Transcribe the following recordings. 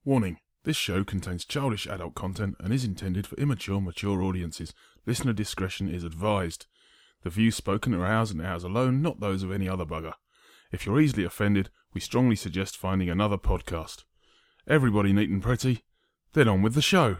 Warning, this show contains childish adult content and is intended for immature, mature audiences. Listener discretion is advised. The views spoken are ours and ours alone, not those of any other bugger. If you're easily offended, we strongly suggest finding another podcast. Everybody neat and pretty, then on with the show.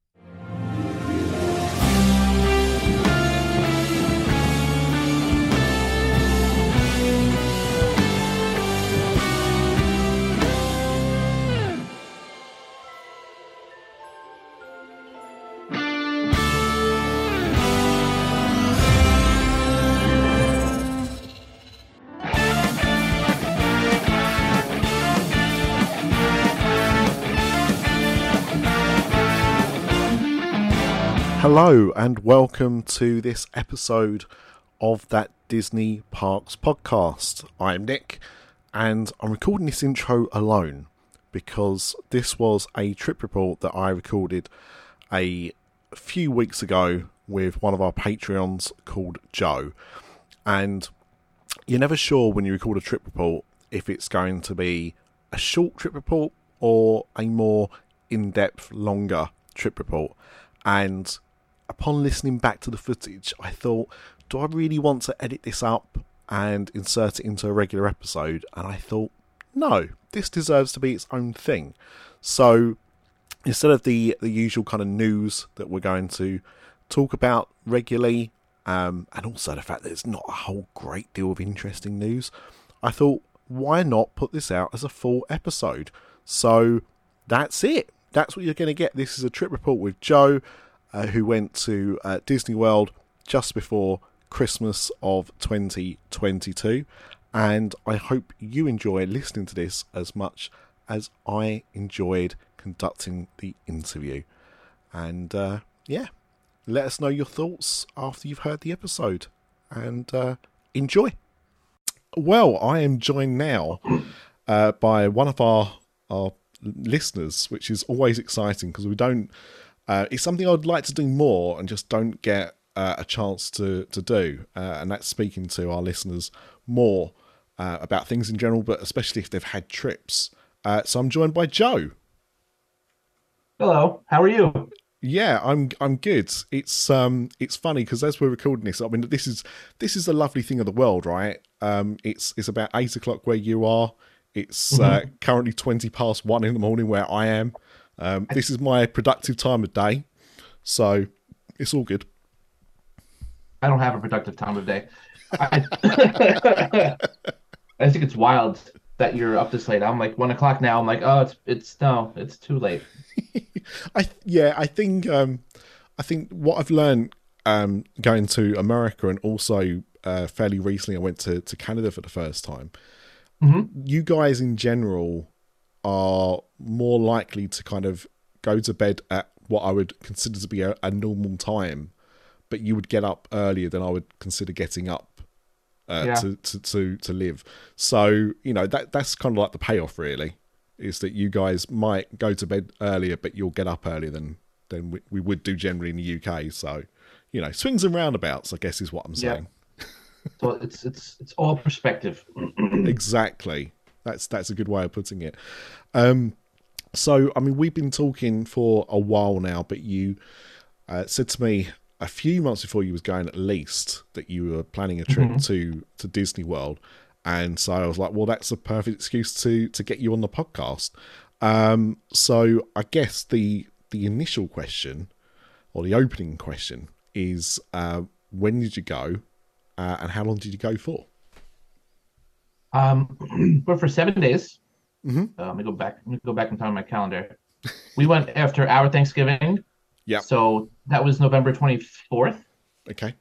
Hello and welcome to this episode of That Disney Parks Podcast. I'm Nick and I'm recording this intro alone because this was a trip report that I recorded a few weeks ago with one of our Patreons called Joe. And you're never sure when you record a trip report if it's going to be a short trip report or a more in-depth, longer trip report. And upon listening back to the footage, I thought, do I really want to edit this up and insert it into a regular episode? And I thought, no, this deserves to be its own thing. So instead of the usual kind of news that we're going to talk about regularly, and also the fact that there's not a whole great deal of interesting news, I thought, why not put this out as a full episode? So that's it. That's what you're going to get. This is a trip report with Joe, who went to Disney World just before Christmas of 2022. And I hope you enjoy listening to this as much as I enjoyed conducting the interview. And let us know your thoughts after you've heard the episode. And enjoy. Well, I am joined now by one of our listeners, which is always exciting because we don't... it's something I'd like to do more and just don't get a chance to do. And that's speaking to our listeners more about things in general, but especially if they've had trips. So I'm joined by Joe. Hello, how are you? Yeah, I'm good. It's funny because as we're recording this, I mean, this is a lovely thing of the world, right? It's about 8 o'clock where you are. It's currently 20 past 1 in the morning where I am. This is my productive time of day, so it's all good. I don't have a productive time of day. I think it's wild that you're up this late. I'm like 1 o'clock now. I'm like, oh, it's too late. I think what I've learned going to America and also fairly recently I went to Canada for the first time. You guys in general are more likely to kind of go to bed at what I would consider to be a normal time, but you would get up earlier than I would consider getting up to live. So, you know, that's kind of like the payoff really, is that you guys might go to bed earlier, but you'll get up earlier than we would do generally in the UK. So, you know, swings and roundabouts, I guess is what I'm saying. So it's all perspective. Exactly. That's a good way of putting it. So, I mean, we've been talking for a while now, but you said to me a few months before you was going at least that you were planning a trip to Disney World. And so I was like, well, that's a perfect excuse to get you on the podcast. So I guess the initial question or the opening question is, when did you go and how long did you go for? But for 7 days. Let me go back in time on my calendar. We went after our Thanksgiving. Yeah. So that was November 24th. Okay.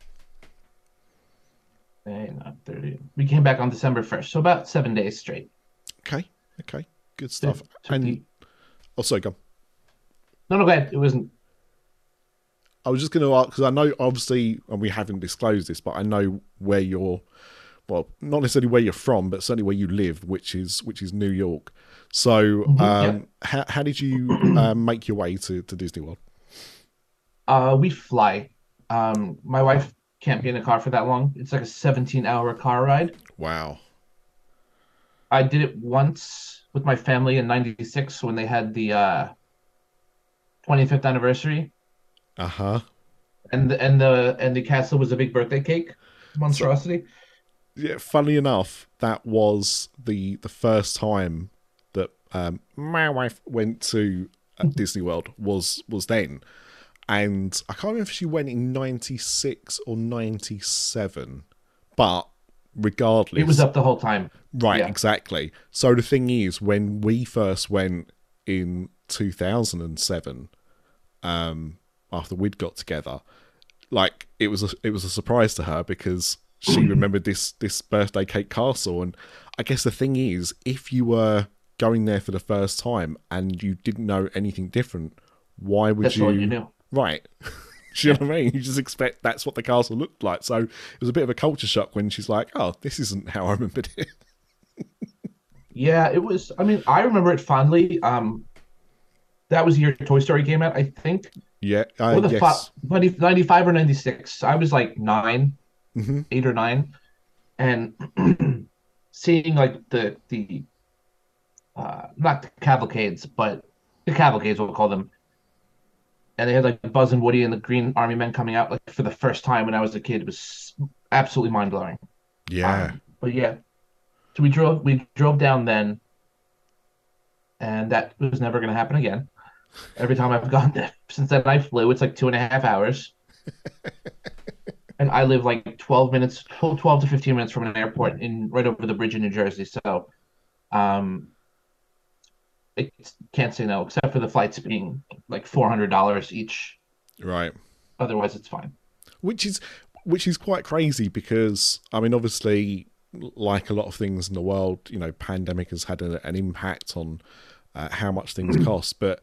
And 30. We came back on December 1st. So about 7 days straight. Okay. Good stuff. Sorry, go on. No, go ahead. It wasn't. I was just going to ask, because I know, obviously, and we haven't disclosed this, but I know where you're, well, not necessarily where you're from, but certainly where you live, which is New York. So how did you make your way to Disney World? We fly. My wife can't be in a car for that long. It's like a 17-hour car ride. Wow. I did it once with my family in '96 when they had the 25th anniversary, Uh-huh. and the castle was a big birthday cake So, monstrosity. yeah, funny enough, that was the first time that my wife went to Disney World was then. And I can't remember if she went in 96 or 97. But It was regardless, up the whole time. right, Yeah. exactly. So the thing is, when we first went in 2007, after we'd got together, like it was a surprise to her because she remembered this birthday cake castle. And I guess the thing is, if you were going there for the first time and you didn't know anything different, why would That's all you you? knew. Right. Do you know what I mean? You just expect that's what the castle looked like. So it was a bit of a culture shock when she's like, "Oh, this isn't how I remembered it." Yeah, it was. I mean, I remember it fondly. That was the year Toy Story came out, I think. Yeah. Or the Yes. 95 or 96. I was like nine, Hmm. 8 or 9, and seeing like the not the cavalcades, but the cavalcades we'll call them. And they had like Buzz and Woody and the Green Army Men coming out like for the first time when I was a kid. It was absolutely mind blowing. Yeah. But yeah, so we drove down then, and that was never going to happen again. Every time I've gone there since then, I flew. It's like 2.5 hours, and I live like 12 minutes, 12 to 15 minutes from an airport in right over the bridge in New Jersey. So, um, I can't say no, except for the flights being like $400 each. Right. Otherwise, it's fine. Which is which is quite crazy because I mean, obviously, like a lot of things in the world, pandemic has had an impact on how much things cost. But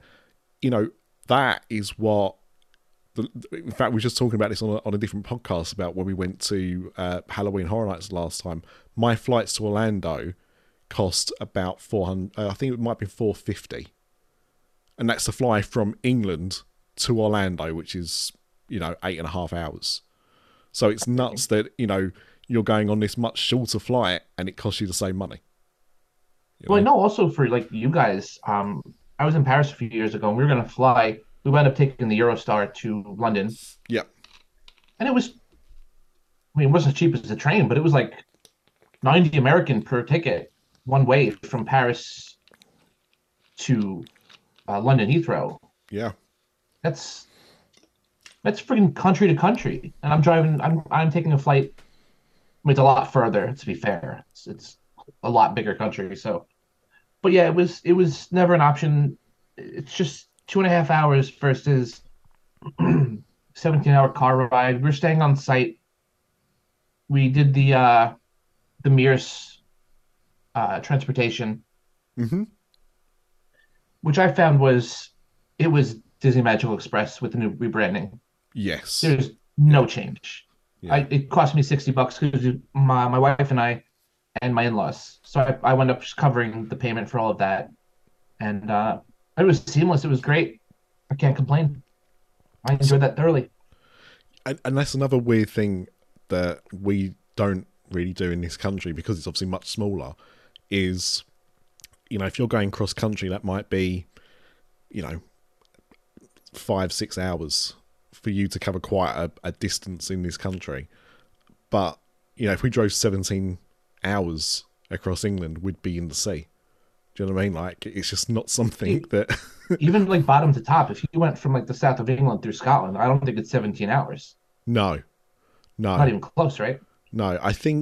that is what. In fact, we were just talking about this on a different podcast about when we went to Halloween Horror Nights last time. My flights to Orlando cost about 400. I think it might be 450, and that's to fly from England to Orlando, which is 8.5 hours. So it's nuts that you're going on this much shorter flight and it costs you the same money. You Well, I know? know also for like you guys, I was in Paris a few years ago and we were going to fly. We wound up taking the Eurostar to London, Yeah. and it was, I mean, it wasn't as cheap as the train, but it was like 90 American per ticket one way from Paris to London Heathrow. Yeah. That's that's freaking country to country, and I'm driving. I'm taking a flight. I mean, it's a lot further. To be fair, it's a lot bigger country. So, but yeah, it was never an option. It's just 2.5 hours versus 17-hour car ride. We're staying on site. We did the Mears transportation, Mm-hmm. which I found it was Disney Magical Express with the new rebranding. Yes. There's no change. Yeah. It cost me $60 because my wife and I and my in-laws. So I wound up just covering the payment for all of that, and it was seamless. It was great. I can't complain. I enjoyed that thoroughly. And that's another weird thing that we don't really do in this country because it's obviously much smaller is, if you're going cross country, that might be, you know, 5-6 hours for you to cover quite a distance in this country. But, if we drove 17 hours across England, we'd be in the sea. Do you know what I mean? Like, it's just not something that... Even like bottom to top, if you went from like the south of England through Scotland, I don't think it's 17 hours. No. Not No. even close, right? No.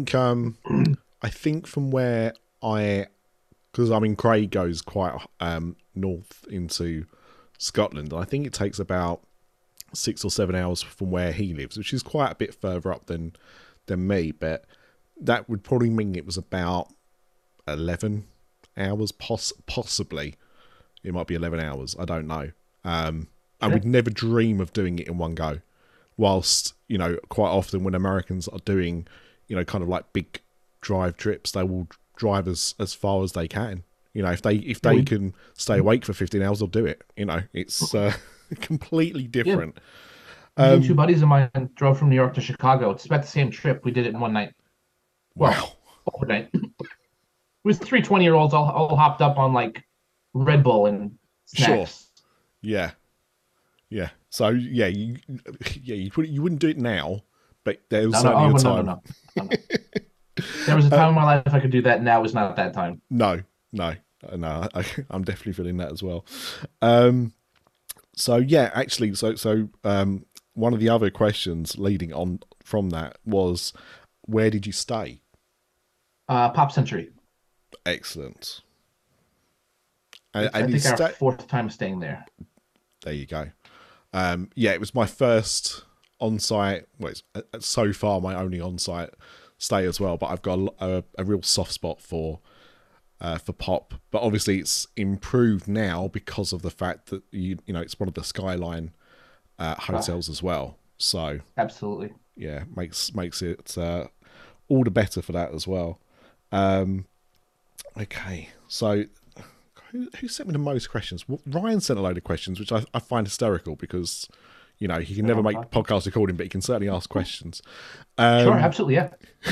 I think from where because I mean Craig goes quite north into Scotland, and I think it takes about 6 or 7 hours from where he lives, which is quite a bit further up than me. But that would probably mean it was about 11 hours, possibly. It might be 11 hours. I don't know. I would never dream of doing it in one go. Whilst, quite often when Americans are doing, kind of like big drive trips, they will drive as far as they can. If they can stay awake for 15 hours, they'll do it. It's completely different. Two buddies of mine drove from New York to Chicago. It's about the same trip. We did it in one night. Well, Wow. overnight. was 3 20-year-olds all hopped up on like Red Bull and Sure. snacks. Yeah. Yeah. So yeah, you wouldn't do it now, but there was No, no, certainly oh, a no, no, time. no, no, no. There was a time in my life I could do that. Now is not that time. No, no, no. I'm definitely feeling that as well. Um, so yeah, actually, one of the other questions leading on from that was, where did you stay? Pop Century. Excellent. It's, I And you think, our stay. fourth time staying there. There you go. Yeah, it was my first on-site. Well, it's so far my only on-site stay as well. But I've got a real soft spot for pop. But obviously, it's improved now because of the fact that you know it's one of the Skyline hotels as well. So Absolutely. yeah, makes it all the better for that as well. Okay, so who sent me the most questions? Well, Ryan sent a load of questions, which I find hysterical because, you know, he can never make podcast recording, but he can certainly ask questions. Sure, absolutely, yeah.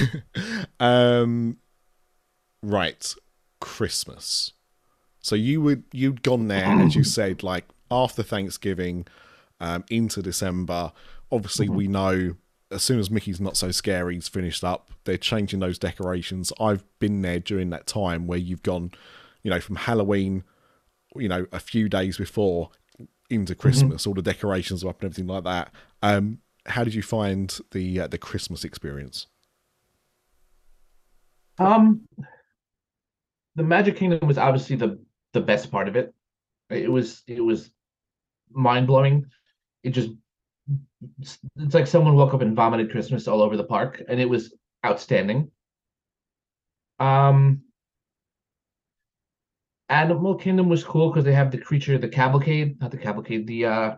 Right, Christmas. So you'd gone there, as you said, like after Thanksgiving, into December. Obviously, we know as soon as Mickey's Not So Scary's finished up, they're changing those decorations. I've been there during that time where you've gone, you know, from Halloween, you know, a few days before into Christmas, all the decorations are up and everything like that. How did you find the Christmas experience? The Magic Kingdom was obviously the best part of it. It was mind blowing. It just it's like someone woke up and vomited Christmas all over the park, and it was outstanding. Um, Animal Kingdom was cool because they have the cavalcade, not the cavalcade,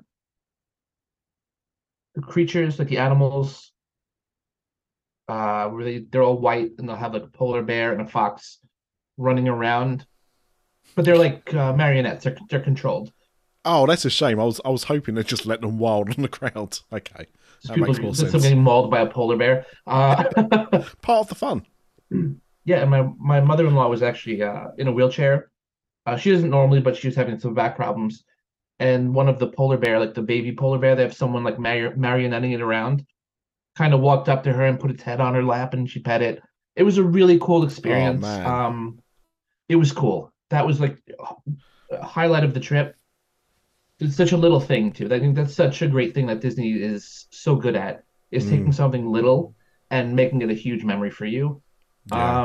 the creatures like the animals, where they're all white and they'll have like a polar bear and a fox running around, but they're like marionettes. They're controlled. Oh, that's a shame. I was hoping they'd just let them wild on the crowd. Okay, Just that people makes more just sense. getting mauled by a polar bear. Part of the fun. Yeah, and my mother-in-law was actually in a wheelchair. She doesn't normally, but she was having some back problems. And one of the polar bear, like the baby polar bear, they have someone like marionetting it around, kind of walked up to her and put its head on her lap and she pet it. It was a really cool Oh experience. man. It was cool. That was like a highlight of the trip. It's such a little thing too. I think that's such a great thing that Disney is so good at, is taking something little and making it a huge memory for you. Yeah.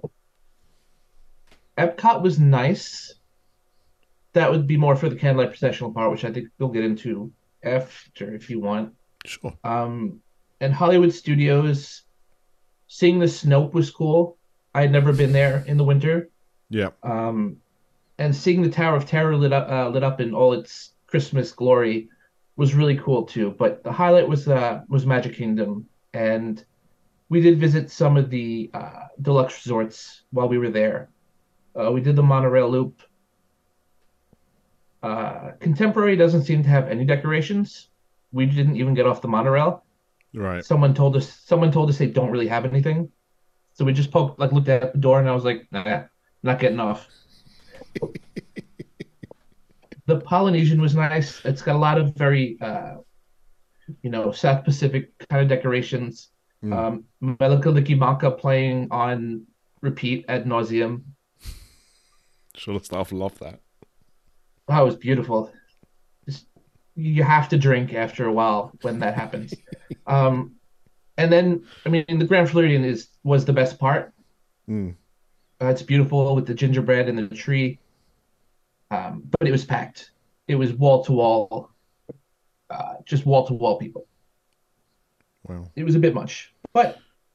Epcot was nice. That would be more for the candlelight processional part, which I think we'll get into after if you want. Sure. And Hollywood Studios, seeing the Snope was cool. I had never been there in the winter. Yeah. And seeing the Tower of Terror lit up in all its Christmas glory was really cool too. But the highlight was Magic Kingdom, and we did visit some of the deluxe resorts while we were there. We did the monorail loop. Contemporary doesn't seem to have any decorations. We didn't even get off the monorail. Right. Someone told us they don't really have anything. So we just looked at the door, and I was like, nah, not getting off. The Polynesian was nice. It's got a lot of very South Pacific kind of decorations. Melika playing on repeat ad nauseum. Sure, the staff love that. Wow, it was beautiful. Just, you have to drink after a while when that happens. And then, I mean, the Grand Floridian was the best part. It's beautiful with the gingerbread and the tree. But it was packed. It was wall to wall, just wall to wall people. Wow. It was a bit much, but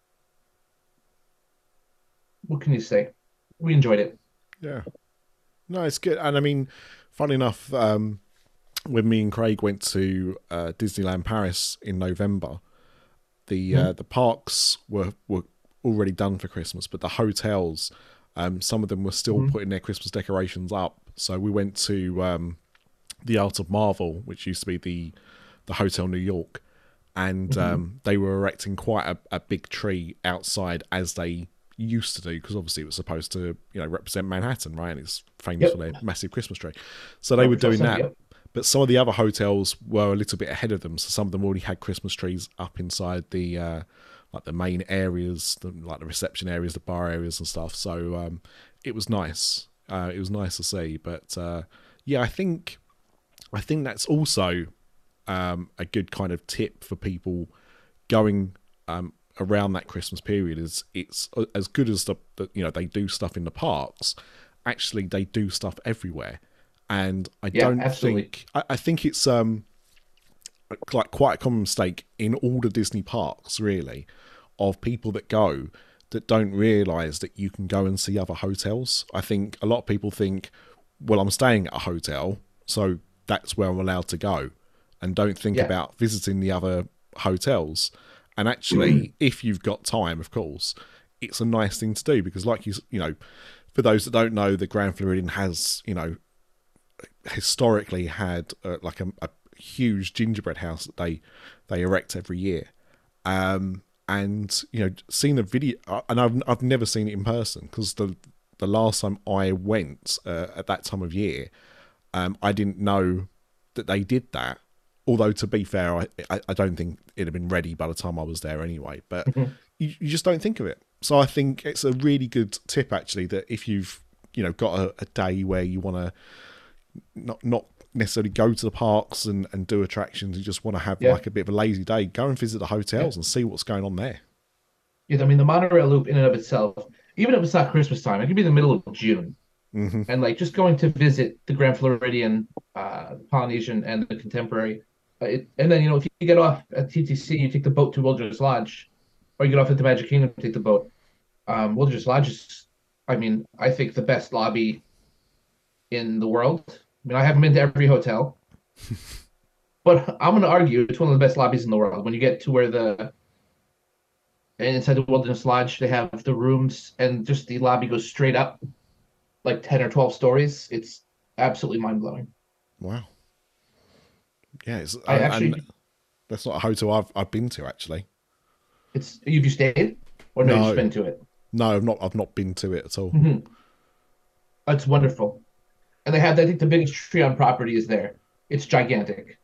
what can you say? We enjoyed it. Yeah. No, it's good. And I mean, funny enough, when me and Craig went to Disneyland Paris in November, the parks were already done for Christmas, but the hotels, some of them were still putting their Christmas decorations up. So we went to the Art of Marvel, which used to be the Hotel New York, and they were erecting quite a big tree outside as they, used to do, because obviously it was supposed to, represent Manhattan, right? And it's famous for Yep. their massive Christmas tree. So they Oh, were Patrol doing Center, that. yep. But some of the other hotels were a little bit ahead of them. So some of them already had Christmas trees up inside the like the main areas, like the reception areas, the bar areas and stuff. So it was nice. It was nice to see. But yeah, I think that's also a good kind of tip for people going around that Christmas period. Is it's as good as they do stuff in the parks. Actually, they do stuff everywhere, and I Yeah, don't absolutely. think I think it's like quite a common mistake in all the Disney parks, really, of people that go that don't realise that you can go and see other hotels. I think a lot of people think, well, I'm staying at a hotel, so that's where I'm allowed to go, and don't think Yeah. about visiting the other hotels. And actually, if you've got time, of course, it's a nice thing to do, because, like for those that don't know, the Grand Floridian has, historically had like a huge gingerbread house that they erect every year. And seeing the video, and I've never seen it in person, because the last time I went at that time of year, I didn't know that they did that. Although, to be fair, I don't think it'd have been ready by the time I was there anyway. But Mhm. you just don't think of it. So I think it's a really good tip, actually, that if you've got a day where you want to not necessarily go to the parks and do attractions, you just want to have Yeah. like a bit of a lazy day, go and visit the Yeah. hotels and see what's going on there. Yeah, I mean, the monorail loop in and of itself, even if it's not Christmas time, it could be the middle of June. Hmm. And like just going to visit the Grand Floridian, Polynesian, and the Contemporary. And then, if you get off at TTC, you take the boat to Wilderness Lodge, or you get off at the Magic Kingdom, take the boat. Wilderness Lodge is, I mean, I think the best lobby in the world. I mean, I haven't been to every hotel, but I'm going to argue it's one of the best lobbies in the world. When you get to where and inside the Wilderness Lodge, they have the rooms, and just the lobby goes straight up like 10 or 12 stories. It's absolutely mind blowing. Wow. Yeah, I and actually, that's not a hotel I've been to, actually. have you stayed or no, you just No, been to it? no, I've not been to it at all. Hmm. It's wonderful. And they have, I think the biggest tree on property is there. It's gigantic,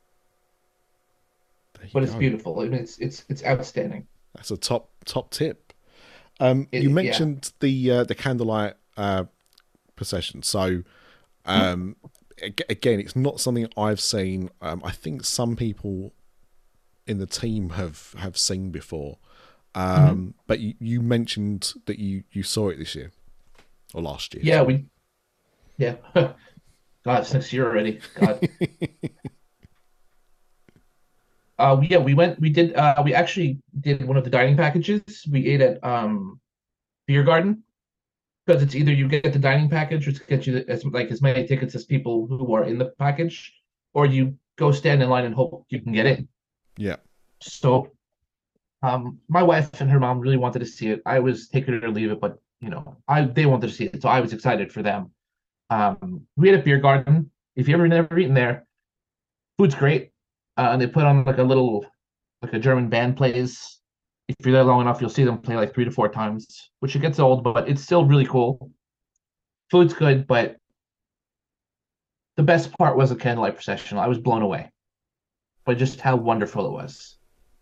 There you but it's go. beautiful. I mean, it's outstanding. That's a top tip. You Yeah. mentioned the candlelight procession. So again, it's not something I've seen. I think some people in the team have seen before. Mhm. But you mentioned that you saw it this year or last year. Yeah, Sorry. yeah. God, it's next year already. God. Yeah, we actually did one of the dining packages. We ate at Beer Garden, because it's either you get the dining package, which gets you as many tickets as people who are in the package, or you go stand in line and hope you can get in. Yeah. So, my wife and her mom really wanted to see it. I was take it or leave it, but they wanted to see it, so I was excited for them. We had a Beer Garden. If you ever never eaten there, food's great. And they put on like a German band plays. If you're there long enough, you'll see them play like 3 to 4 times, which it gets old, but it's still really cool. Food's good, but the best part was the candlelight procession. I was blown away by just how wonderful it was.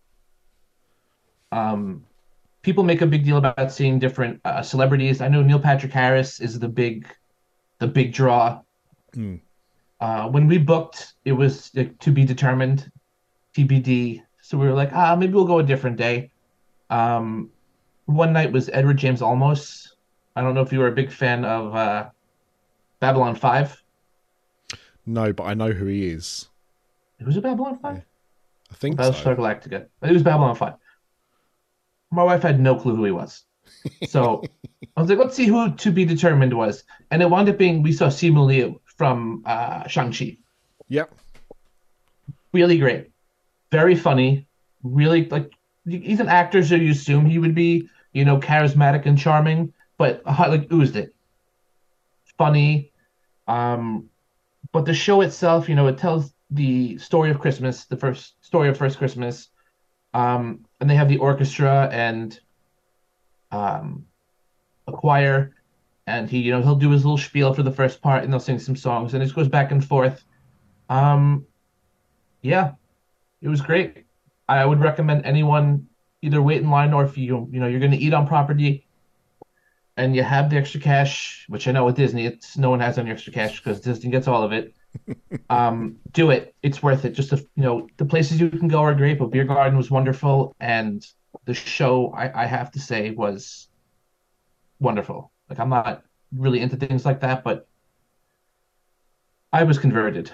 Um, People make a big deal about seeing different celebrities. I know Neil Patrick Harris is the big draw. Mm. When we booked, it was like, to be determined, TBD. So we were like, maybe we'll go a different day. Um, One night was Edward James Olmos. I don't know if you were a big fan of Babylon 5. No, but I know who he is. It was it Babylon Yeah, 5? I Or think so. Battlestar Galactica. It was Babylon 5. My wife had no clue who he was. So I was like, let's see who to be determined was. And it wound up being, we saw Simu Liu from Shang-Chi. Yep. Really great. Very funny. Really, like, he's an actor, so you assume he would be, charismatic and charming, but like oozed it. Funny. Um, but the show itself, it tells the story of Christmas, the first story of first Christmas. And they have the orchestra and a choir, and he'll do his little spiel for the first part, and they'll sing some songs, and it just goes back and forth. Um, yeah, it was great. I would recommend anyone either wait in line, or if you're going to eat on property and you have the extra cash, which I know with Disney, it's no one has any extra cash because Disney gets all of it. Do it. It's worth it. Just the places you can go are great, but Beer Garden was wonderful, and the show I have to say was wonderful. Like, I'm not really into things like that, but I was converted.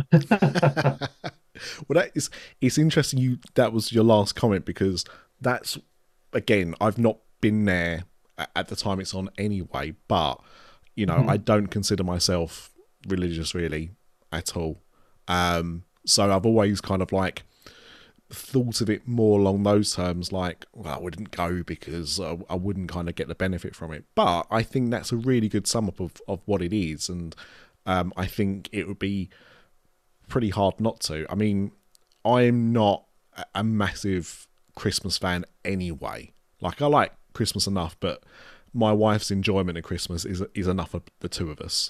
Well, it's interesting that was your last comment, because that's, again, I've not been there at the time it's on anyway, but I don't consider myself religious really at all. So I've always kind of like thought of it more along those terms, like, well, I wouldn't go because I wouldn't kind of get the benefit from it. But I think that's a really good sum up of what it is, and I think it would be pretty hard not to. I mean, I'm not a massive Christmas fan anyway. Like, I like Christmas enough, but my wife's enjoyment of Christmas is enough of the two of us,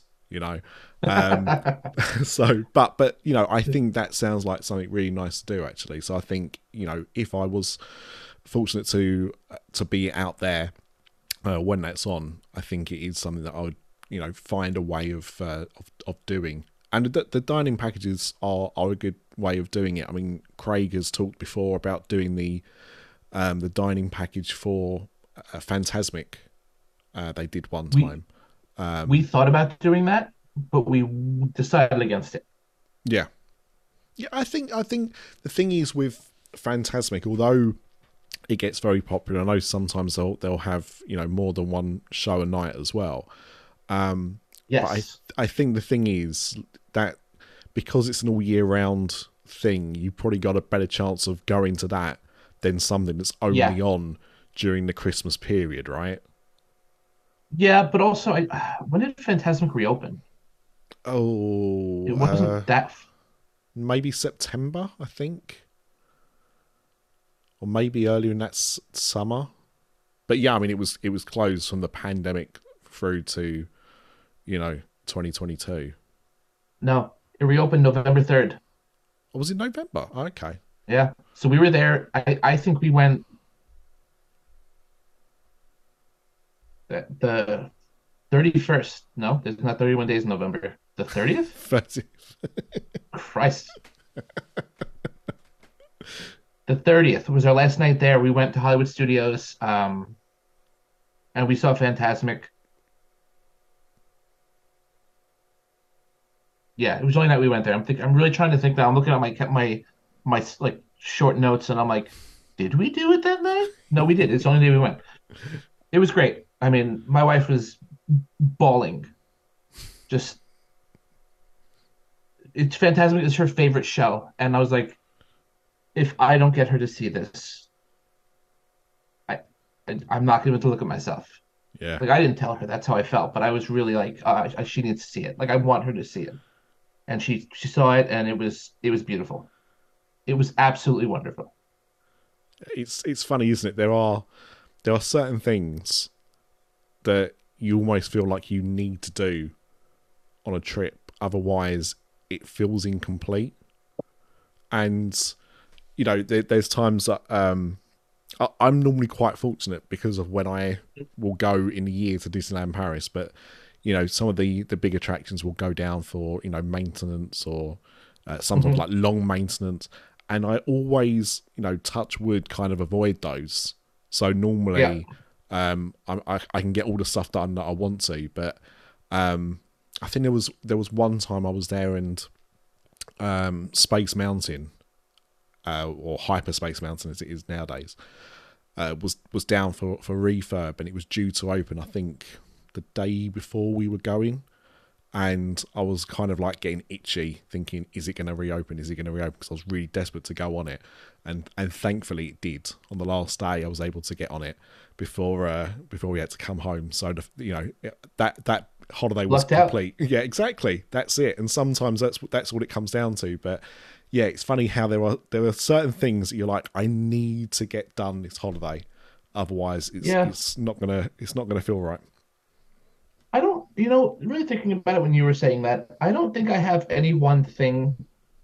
So, but I think that sounds like something really nice to do, actually. So I think, if I was fortunate to be out there when that's on, I think it is something that I would, find a way of doing. And the dining packages are a good way of doing it. I mean, Craig has talked before about doing the dining package for Fantasmic. They did one time. We thought about doing that, but we decided against it. Yeah. I think the thing is with Fantasmic, although it gets very popular, I know sometimes they'll have more than one show a night as well. Yes. But I think the thing is that because it's an all year round thing, you probably got a better chance of going to that than something that's only on during the Christmas period, right? Yeah, but also, when did Fantasmic reopen? Oh, It wasn't that. Maybe September, I think, or maybe earlier in that summer. But yeah, I mean, it was closed from the pandemic through to 2022. No, it reopened November 3rd. Oh, was it November? Okay. Yeah, so we were there. I think we went the 31st. No, there's not 31 days in November. The 30th? 30th. Christ. The 30th was our last night there. We went to Hollywood Studios, and we saw Fantasmic. Yeah, it was the only night we went there. I'm really trying to think now. I'm looking at my like short notes, and I'm like, did we do it that night? No, we did. It's the only day we went. It was great. I mean, my wife was bawling. It's Fantasmic is her favorite show, and I was like, if I don't get her to see this, I'm not going to look at myself. Yeah. Like, I didn't tell her that's how I felt, but I was really like, she needs to see it. Like, I want her to see it, and she saw it, and it was beautiful. It was absolutely wonderful. It's funny, isn't it? There are certain things that you almost feel like you need to do on a trip, otherwise it feels incomplete. And there's times that I'm normally quite fortunate because of when I will go in the year to Disneyland Paris, but some of the big attractions will go down for maintenance, or sometimes like long maintenance, and I always touch wood, kind of avoid those. So normally I can get all the stuff done that I want to, but I think there was one time I was there, and Space Mountain, or Hyperspace Mountain as it is nowadays, was down for refurb, and it was due to open, I think, the day before we were going. And I was kind of like getting itchy, thinking, is it going to reopen? Is it going to reopen? Because I was really desperate to go on it. And thankfully it did. On the last day, I was able to get on it before we had to come home. So, that holiday was complete. Yeah, exactly. That's it. And sometimes that's what it comes down to. But yeah, it's funny how there are certain things that you're like, I need to get done this holiday. Otherwise, it's not gonna feel right. really thinking about it when you were saying that, I don't think I have any one thing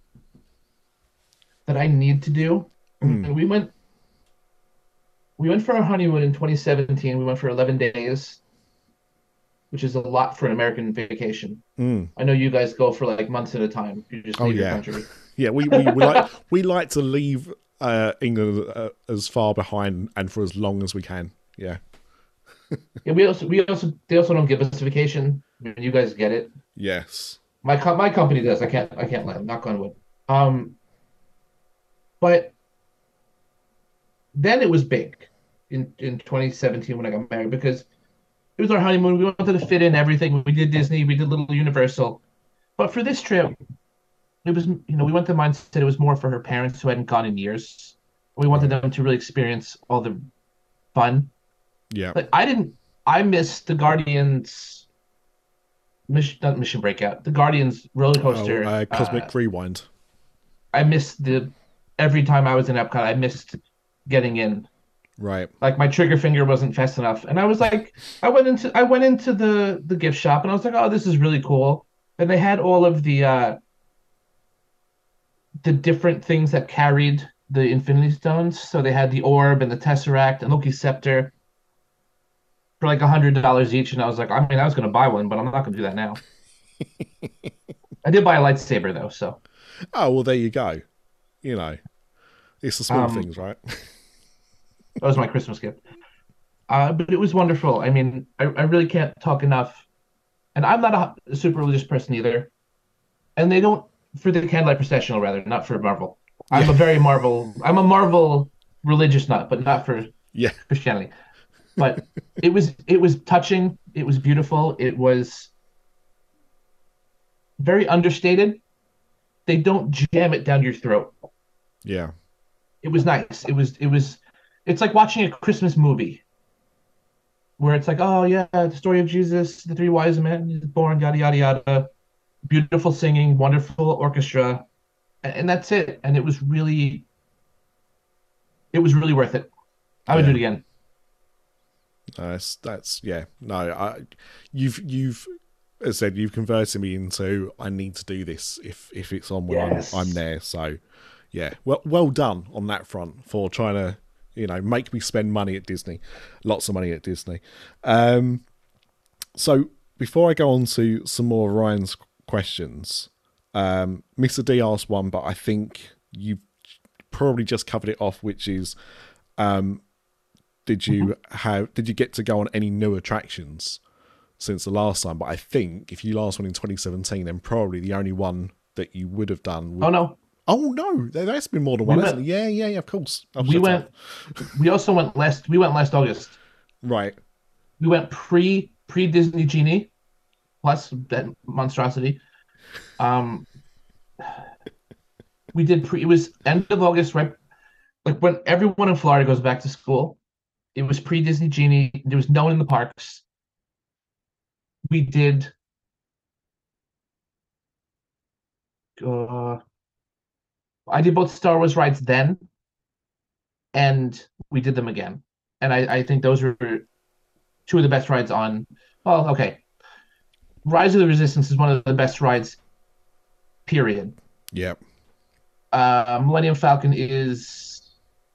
that I need to do. I Mm. mean, we went for our honeymoon in 2017. We went for 11 days, which is a lot for an American vacation. Mm. I know you guys go for like months at a time. You just Oh leave your yeah, country. yeah. We like to leave England as far behind and for as long as we can. Yeah. Yeah, they also don't give us a vacation. I mean, you guys get it. Yes. My company does. I can't let them, knock on wood. Um, but then it was big in 2017 when I got married because it was our honeymoon. We wanted to fit in everything. We did Disney, we did Little Universal. But for this trip, we went to the mindset it was more for her parents who hadn't gone in years. We wanted Right. them to really experience all the fun. Yeah. Like I didn't, I missed the Guardians mission, not Mission Breakout, the Guardians roller Oh, coaster. Cosmic Rewind. I missed every time I was in Epcot, I missed getting in. Right. Like my trigger finger wasn't fast enough, and I was like, I went into the gift shop, and I was like, oh, this is really cool. And they had all of the different things that carried the Infinity Stones. So they had the orb and the Tesseract and Loki's scepter for like $100 each, and I was like, I mean, I was going to buy one, but I'm not going to do that now. I did buy a lightsaber though, so Oh well, there you go. You know, it's the small um, things, right? that was my Christmas gift. But it was wonderful. I mean, I really can't talk enough, and I'm not a super religious person either. And they don't for the candlelight processional, rather, not for Marvel. Yeah. I'm a Marvel religious nut, but not for Yeah. Christianity. But it was touching. It was beautiful. It was very understated. They don't jam it down your throat. Yeah. It was nice. It's like watching a Christmas movie where it's like, oh yeah, the story of Jesus, the three wise men, he's born, yada yada yada. Beautiful singing, wonderful orchestra, and that's it. And it was really worth it. I would do Yeah. it again. That's yeah. No, you've as I said, you've converted me into I need to do this if it's on when I'm Yes. there. So yeah, well done on that front for trying to make me spend money at Disney, lots of money at Disney. So before I go on to some more of Ryan's questions, Mr. D asked one, but I think you probably just covered it off, which is did you get to go on any new attractions since the last time? But I think if you last one in 2017, then probably the only one that you would have done Oh would. no, Oh no, there's been more than we one, hasn't went. there? Yeah, yeah, of course. Oh, We shut up. went. We also went last. We went last August. Right. We went pre Disney Genie plus that monstrosity. Um, we did pre. It was end of August, right? Like when everyone in Florida goes back to school. It was pre Disney Genie. There was no one in the parks. We did. Uh, I did both Star Wars rides then, and we did them again. And I think those were two of the best rides on. Well, okay. Rise of the Resistance is one of the best rides, period. Yeah. Millennium Falcon is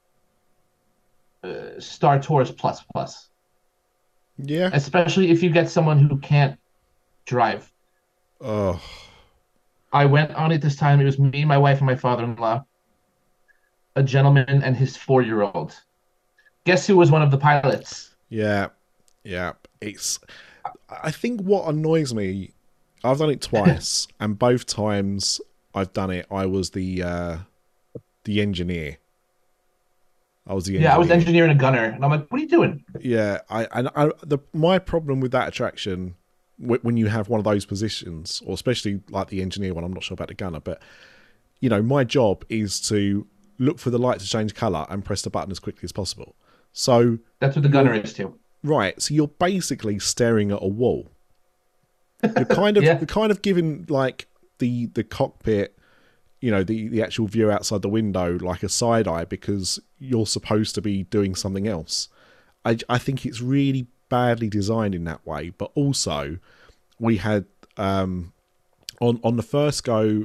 Star Tours plus plus, Yeah. especially if you get someone who can't drive. Oh. I went on it this time. It was me, my wife, and my father-in-law, a gentleman, and his 4-year-old. Guess who was one of the pilots? Yeah. Yeah. I think what annoys me, I've done it twice, and both times I've done it, I was the engineer. I was the Yeah, I was engineer. engineering a gunner, and I'm like, "What are you doing?" Yeah, my problem with that attraction, when you have one of those positions, or especially like the engineer one, I'm not sure about the gunner, but my job is to look for the light to change color and press the button as quickly as possible. So That's what the gunner is too. right, so you're basically staring at a wall. You're kind of Yeah, you're kind of giving like the cockpit, the actual view outside the window like a side eye because you're supposed to be doing something else. I think it's really badly designed in that way, but also we had on the first go,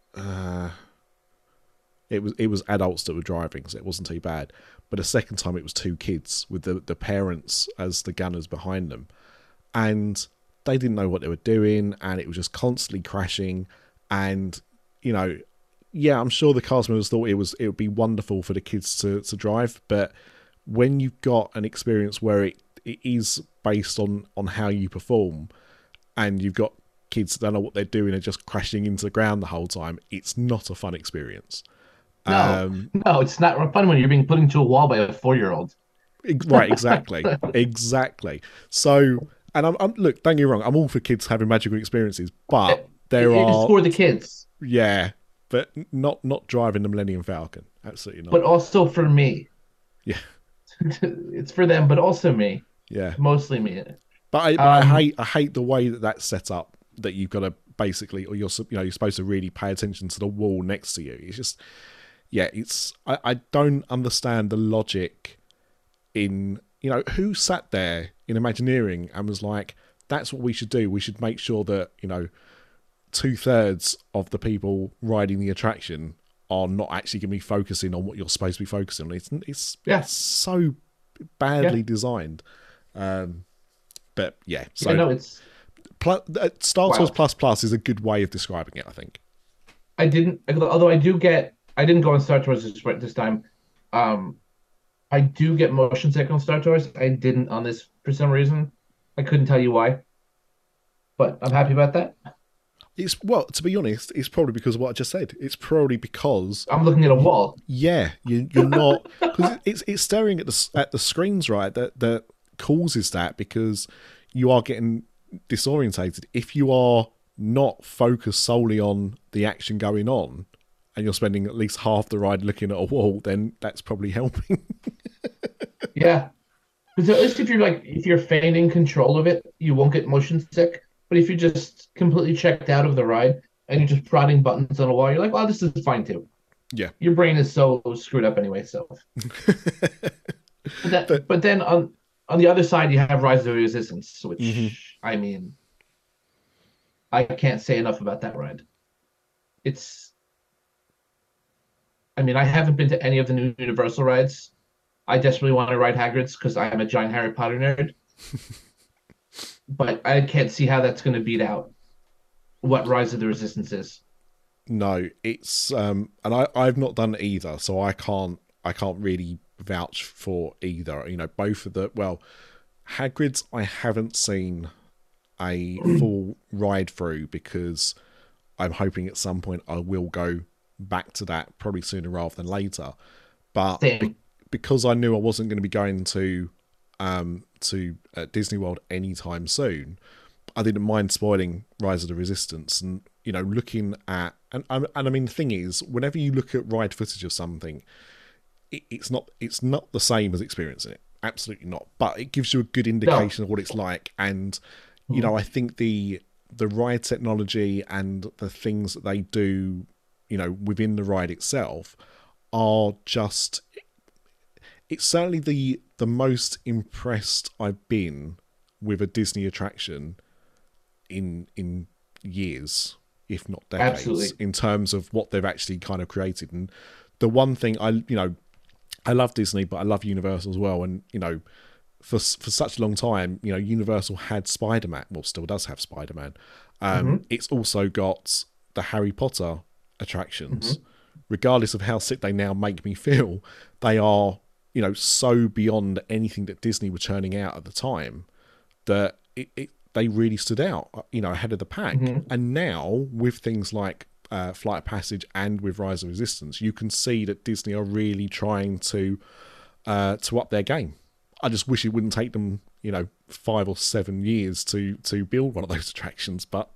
it was adults that were driving, so it wasn't too bad. But the second time, it was two kids with the parents as the gunners behind them, and they didn't know what they were doing, and it was just constantly crashing. And yeah, I'm sure the cast members thought it would be wonderful for the kids to drive, but when you've got an experience where it is based on how you perform, and you've got kids that don't know what they're doing and just crashing into the ground the whole time, it's not a fun experience. No, it's not fun when you're being put into a wall by a 4-year-old. Right, exactly. So, and I'm look, don't get me wrong, I'm all for kids having magical experiences, but It is for the kids. Yeah, but not driving the Millennium Falcon. Absolutely not. But also for me. Yeah. It's for them, but also me. Yeah. Mostly me. But I hate the way that's set up, that you've got to basically, or you're supposed to really pay attention to the wall next to you. It's just, yeah, I don't understand the logic in, who sat there in Imagineering and was like, that's what we should do. We should make sure that, 2/3 of the people riding the attraction are not actually going to be focusing on what you're supposed to be focusing on. It's so badly designed. But yeah, so it's Star Tours Plus Plus is a good way of describing it, I think. Although I didn't go on Star Tours this time. I do get motion sick on Star Tours. I didn't on this for some reason. I couldn't tell you why, but I'm happy about that. To be honest, it's probably because of what I just said. It's probably because I'm looking at a wall. Yeah, you're not, because it's staring at the screens, right? That causes that, because you are getting disorientated. If you are not focused solely on the action going on, and you're spending at least half the ride looking at a wall, then that's probably helping. Yeah, because at least if you're feigning control of it, you won't get motion sick. But if you're just completely checked out of the ride and you're just prodding buttons on a wall, you're like, well, this is fine too. Yeah. Your brain is so screwed up anyway, so. But then on the other side, you have Rise of the Resistance, which, I mean, I can't say enough about that ride. I haven't been to any of the new Universal rides. I desperately want to ride Hagrid's because I'm a giant Harry Potter nerd. But I can't see how that's going to beat out what Rise of the Resistance is. No, it's and I've not done either, so I can't really vouch for either. Both of Hagrid's I haven't seen a full ride through, because I'm hoping at some point I will go back to that, probably sooner rather than later. But because I knew I wasn't going to be going to Disney World anytime soon, I didn't mind spoiling Rise of the Resistance, and looking at and I mean, the thing is, whenever you look at ride footage of something, it's not the same as experiencing it. Absolutely not. But it gives you a good indication of what it's like, and I think the ride technology and the things that they do, within the ride itself are just. It's certainly the most impressed I've been with a Disney attraction in years, if not decades. Absolutely. In terms of what they've actually kind of created. And the one thing I love Disney, but I love Universal as well. And for such a long time, Universal had Spider-Man. Well, still does have Spider-Man. It's also got the Harry Potter attractions. Regardless of how sick they now make me feel, they are. So beyond anything that Disney were churning out at the time, that they really stood out, ahead of the pack. And now, with things like Flight of Passage and with Rise of Resistance, you can see that Disney are really trying to up their game. I just wish it wouldn't take them, 5 or 7 years to build one of those attractions, but,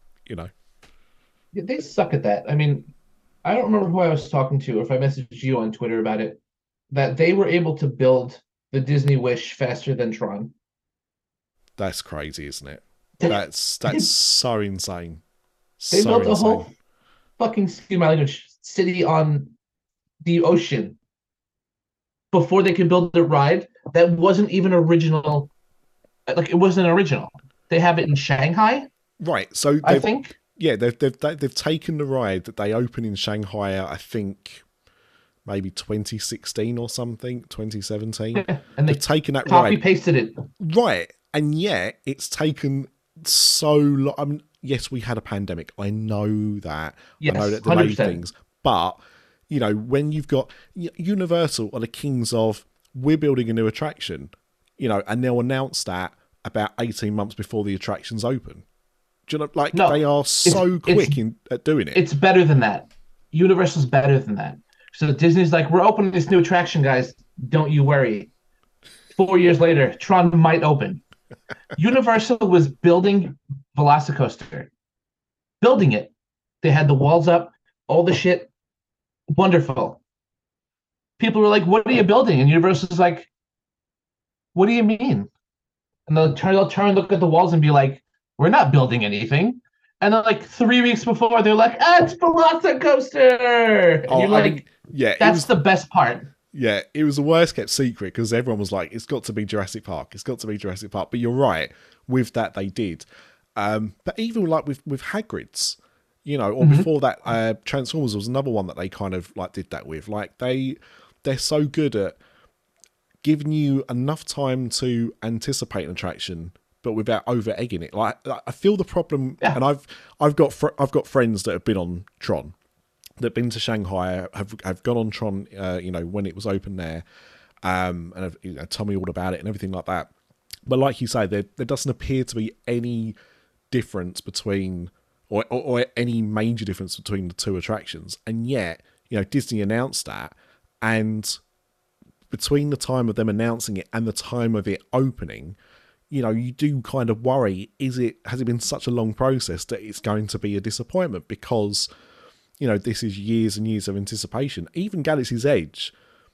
They suck at that. I mean, I don't remember who I was talking to, or if I messaged you on Twitter about it, that they were able to build the Disney Wish faster than Tron. That's crazy, isn't it? That's so insane. They built a whole fucking city on the ocean before they could build the ride that wasn't even original. Like, it wasn't original. They have it in Shanghai, Right. So I think. they've taken the ride that they opened in Shanghai. I think maybe 2016 or something, 2017. Yeah, and They've they taken that copy ride, pasted it. right? And yet it's taken so long. I mean, yes, we had a pandemic. I know that. Yes, I know that delayed 100%. things, but when you've got Universal are the kings of we're building a new attraction, and they'll announce that about 18 months before the attractions open. Do you know, like No, they are so quick at doing it. It's better than that. Universal's better than that. So Disney's like, we're opening this new attraction, guys. Don't you worry. 4 years later, Tron might open. Universal was building Velocicoaster, building it. They had the walls up, all the shit. Wonderful. People were like, what are you building? And Universal's like, what do you mean? And they'll turn and look at the walls and be like, we're not building anything. And then like 3 weeks before, they're like, it's Velocicoaster. And you're like, that's the best part. Yeah, it was the worst kept secret because everyone was like, it's got to be Jurassic Park. It's got to be Jurassic Park. But you're right. With that, they did. But even like with Hagrid's, or before that, Transformers was another one that they kind of like did that with. Like they're so good at giving you enough time to anticipate an attraction, but without over egging it. Like I feel the problem, and I've got friends that have been on Tron, that've been to Shanghai, have gone on Tron, when it was open there, and have told me all about it and everything like that. But like you say, there doesn't appear to be any difference between, or any major difference between the two attractions, and yet Disney announced that, and between the time of them announcing it and the time of it opening, you do kind of worry, has it been such a long process that it's going to be a disappointment? Because, this is years and years of anticipation. Even Galaxy's Edge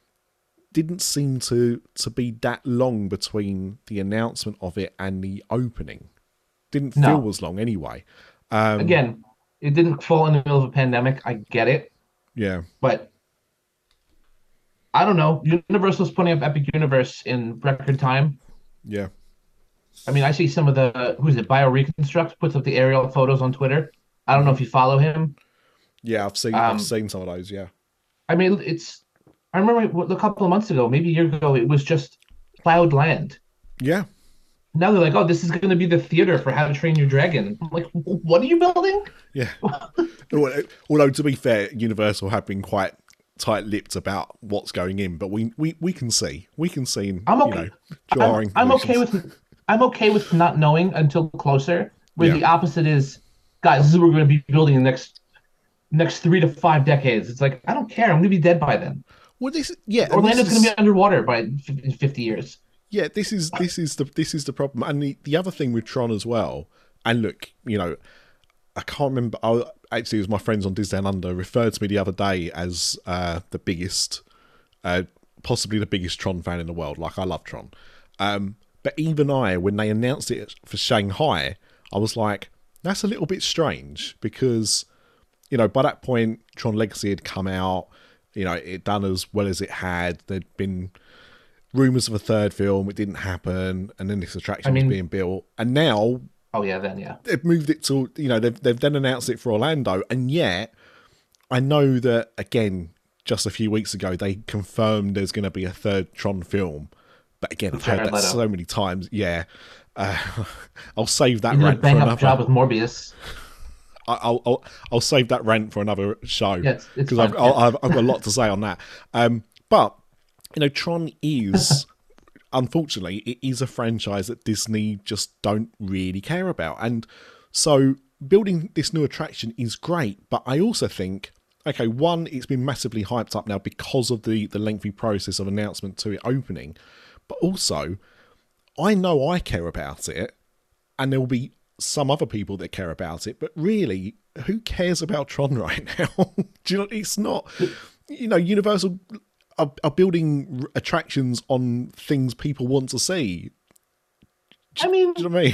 didn't seem to be that long between the announcement of it and the opening. Didn't feel as long anyway. Again, it didn't fall in the middle of a pandemic. I get it. Yeah. But I don't know. Universal's putting up Epic Universe in record time. Yeah. I mean, I see some of the, BioReconstruct puts up the aerial photos on Twitter. I don't know if you follow him. Yeah, I've seen some of those, yeah. I mean, I remember a couple of months ago, maybe a year ago, it was just Cloud Land. Yeah. Now they're like, oh, this is going to be the theater for How to Train Your Dragon. I'm like, what are you building? Yeah. Although, to be fair, Universal have been quite tight-lipped about what's going in, but we can see. We can see, I'm okay. jarring I'm okay with not knowing until closer, where the opposite is, guys, this is what we're going to be building in the next 3 to 5 decades. It's like, I don't care. I'm going to be dead by then. Well, Orlando's going to be underwater in 50 years. Yeah, this is the problem, and the other thing with Tron as well. And look, I can't remember. Actually, it was my friends on Disney Down Under referred to me the other day as the biggest, possibly the biggest Tron fan in the world. Like, I love Tron, but even when they announced it for Shanghai, I was like, that's a little bit strange because, by that point, Tron Legacy had come out. It done as well as it had. There'd been rumours of a third film. It didn't happen, and then this attraction was being built, and now. Oh yeah, then yeah. They've moved it to, they've then announced it for Orlando, and yet I know that again, just a few weeks ago they confirmed there's going to be a third Tron film. But again, I've heard that so many times. Yeah, I'll save that rant for another. Job with Morbius. I'll save that rant for another show because I've got a lot to say on that. But Tron is. Unfortunately, it is a franchise that Disney just don't really care about. And so building this new attraction is great. But I also think, okay, one, it's been massively hyped up now because of the lengthy process of announcement to it opening. But also, I know I care about it, and there will be some other people that care about it. But really, who cares about Tron right now? Do you know, it's not, Universal are building attractions on things people want to see. I mean, do you know what I mean?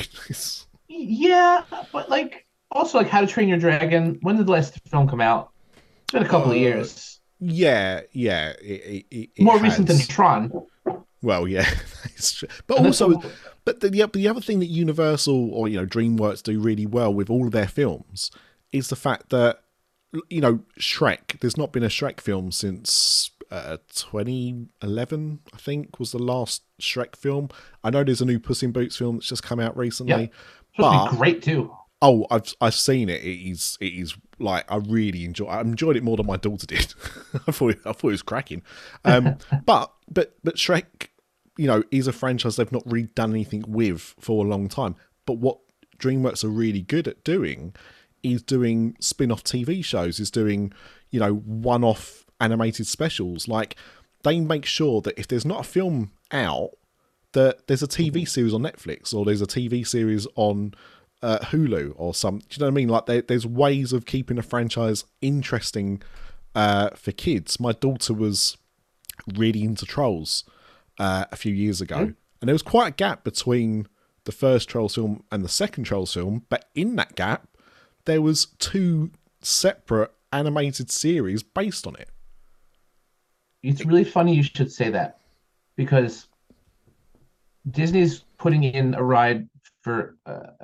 Yeah, but also How to Train Your Dragon. When did the last film come out? It's been a couple of years. Yeah. It More has. recent than Tron. Well, yeah, but also But the other thing that Universal or DreamWorks do really well with all of their films is the fact that Shrek. There's not been a Shrek film since 2011. I think was the last Shrek film. I know there's a new Puss in Boots film that's just come out recently. It's supposed to be great too. Oh, I've seen it. It is like I enjoyed it more than my daughter did. I thought it was cracking. But Shrek, is a franchise they've not really done anything with for a long time. But what DreamWorks are really good at doing is doing spin-off TV shows, is doing, one-off animated specials. Like, they make sure that if there's not a film out, that there's a TV series on Netflix or there's a TV series on Hulu or some. Do you know what I mean? Like, there's ways of keeping a franchise interesting for kids. My daughter was really into Trolls a few years ago, and there was quite a gap between the first Trolls film and the second Trolls film, but in that gap, there was 2 separate animated series based on it. It's really funny you should say that, because Disney's putting in a ride for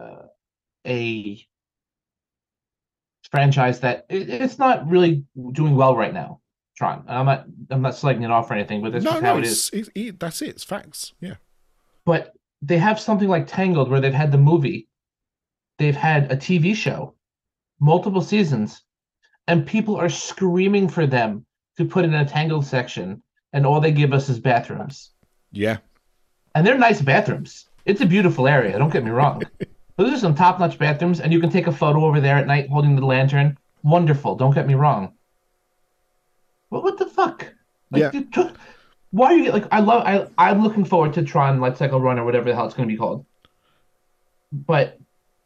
a franchise that it's not really doing well right now. Tron. I'm not slugging it off or anything, but that's just how it is. That's it. It's facts. Yeah. But they have something like Tangled, where they've had the movie, they've had a TV show, multiple seasons, and people are screaming for them to put in a Tangled section, and all they give us is bathrooms. Yeah. And they're nice bathrooms. It's a beautiful area, don't get me wrong. Those are some top-notch bathrooms, and you can take a photo over there at night holding the lantern. Wonderful, don't get me wrong. But what the fuck? Like, yeah. Why are you like? I'm looking forward to Tron Light Cycle Run or whatever the hell it's going to be called. But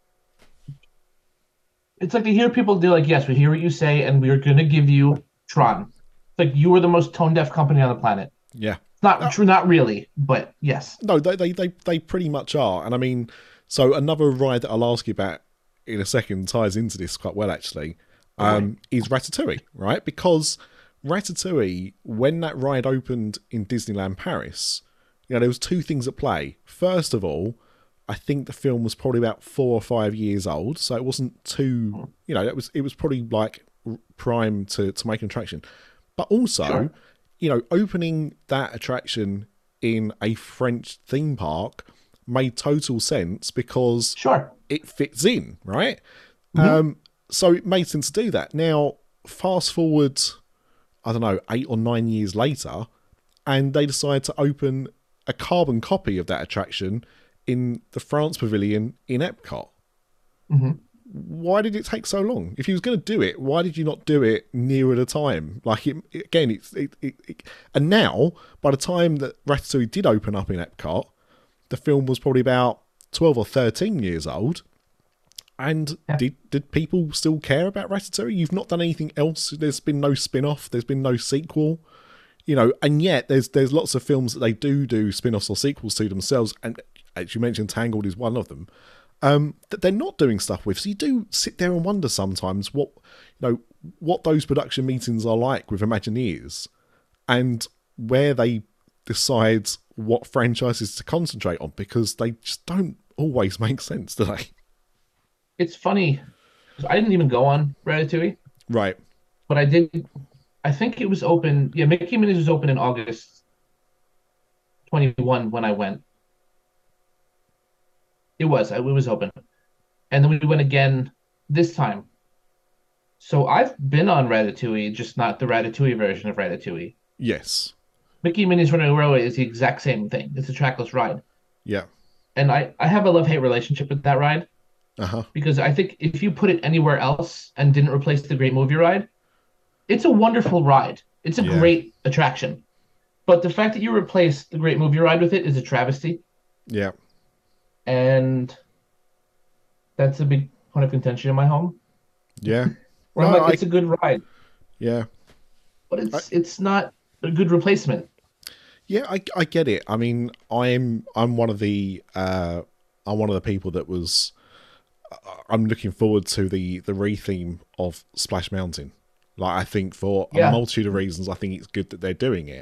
it's like to hear people do like, yes, we hear what you say, and we are going to give you Tron. It's like you are the most tone-deaf company on the planet. Yeah. Not true, not really, but yes. No, they pretty much are. And I mean, so another ride that I'll ask you about in a second ties into this quite well, actually, is Ratatouille, right? Because Ratatouille, when that ride opened in Disneyland Paris, there was 2 things at play. First of all, I think the film was probably about 4 or 5 years old, so it wasn't too, it was probably like prime to make an attraction. But also, opening that attraction in a French theme park made total sense because it fits in, right? Mm-hmm. So it made sense to do that. Now, fast forward, I don't know, 8 or 9 years later, and they decide to open a carbon copy of that attraction in the France Pavilion in Epcot. Mm-hmm. Why did it take so long? If you was going to do it, why did you not do it nearer the time? Like, and now, by the time that Ratatouille did open up in Epcot, the film was probably about 12 or 13 years old. And did people still care about Ratatouille? You've not done anything else. There's been no spin-off. There's been no sequel. And yet there's lots of films that they do spin-offs or sequels to themselves. And as you mentioned, Tangled is one of them. That they're not doing stuff with. So you do sit there and wonder sometimes what those production meetings are like with Imagineers and where they decide what franchises to concentrate on, because they just don't always make sense, do they? It's funny. I didn't even go on Ratatouille. Right. But I did. I think it was open. Yeah, Mickey Minnie's was open in August 21 when I went. It was open. And then we went again this time. So I've been on Ratatouille, just not the Ratatouille version of Ratatouille. Yes. Mickey Minnie's Runaway Railway is the exact same thing. It's a trackless ride. Yeah. And I have a love-hate relationship with that ride. Uh-huh. Because I think if you put it anywhere else and didn't replace the Great Movie Ride, it's a wonderful ride. It's a great attraction. But the fact that you replace the Great Movie Ride with it is a travesty. Yeah. And that's a big point of contention in my home. Yeah. Where I'm like, it's a good ride. Yeah. But it's not a good replacement. Yeah, I get it. I mean, I'm one of the people that was. I'm looking forward to the re-theme of Splash Mountain. Like, I think for a multitude of reasons, I think it's good that they're doing it.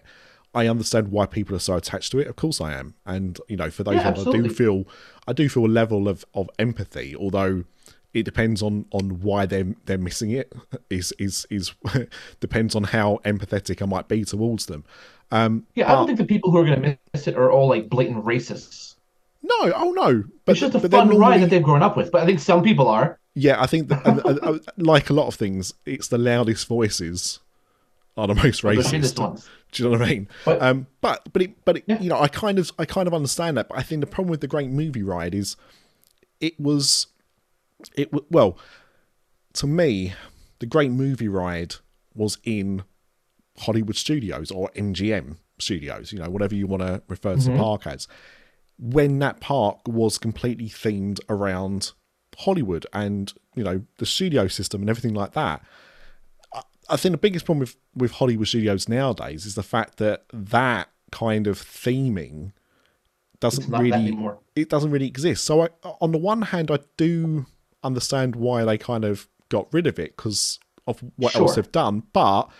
I understand why people are so attached to it. Of course I am. And, you know, for those Yeah, ones, absolutely. I do feel a level of empathy, although it depends on why they're missing it. Is depends on how empathetic I might be towards them. Yeah, I don't But think the people who are going to miss it are all like blatant racists. no, oh no, It's just a but they're fun ride that normally, they've grown up with. But I think some people are. yeah. I think that like a lot of things, it's the loudest voices are the most Or the shittiest racist. ones. Do you know what I mean? But But yeah, you know, I kind of understand that. But I think the problem with the Great Movie Ride is it was well, to me, the Great Movie Ride was in Hollywood Studios or MGM Studios, you know, whatever you want to refer to the hmm park as, when that park was completely themed around Hollywood and, you know, the studio system and everything like that. I think the biggest problem with Hollywood Studios nowadays is the fact that that kind of theming it's doesn't not that really anymore. it doesn't really exist. So on the one hand, I do understand why they kind of got rid of it because of what else Sure. they've done, but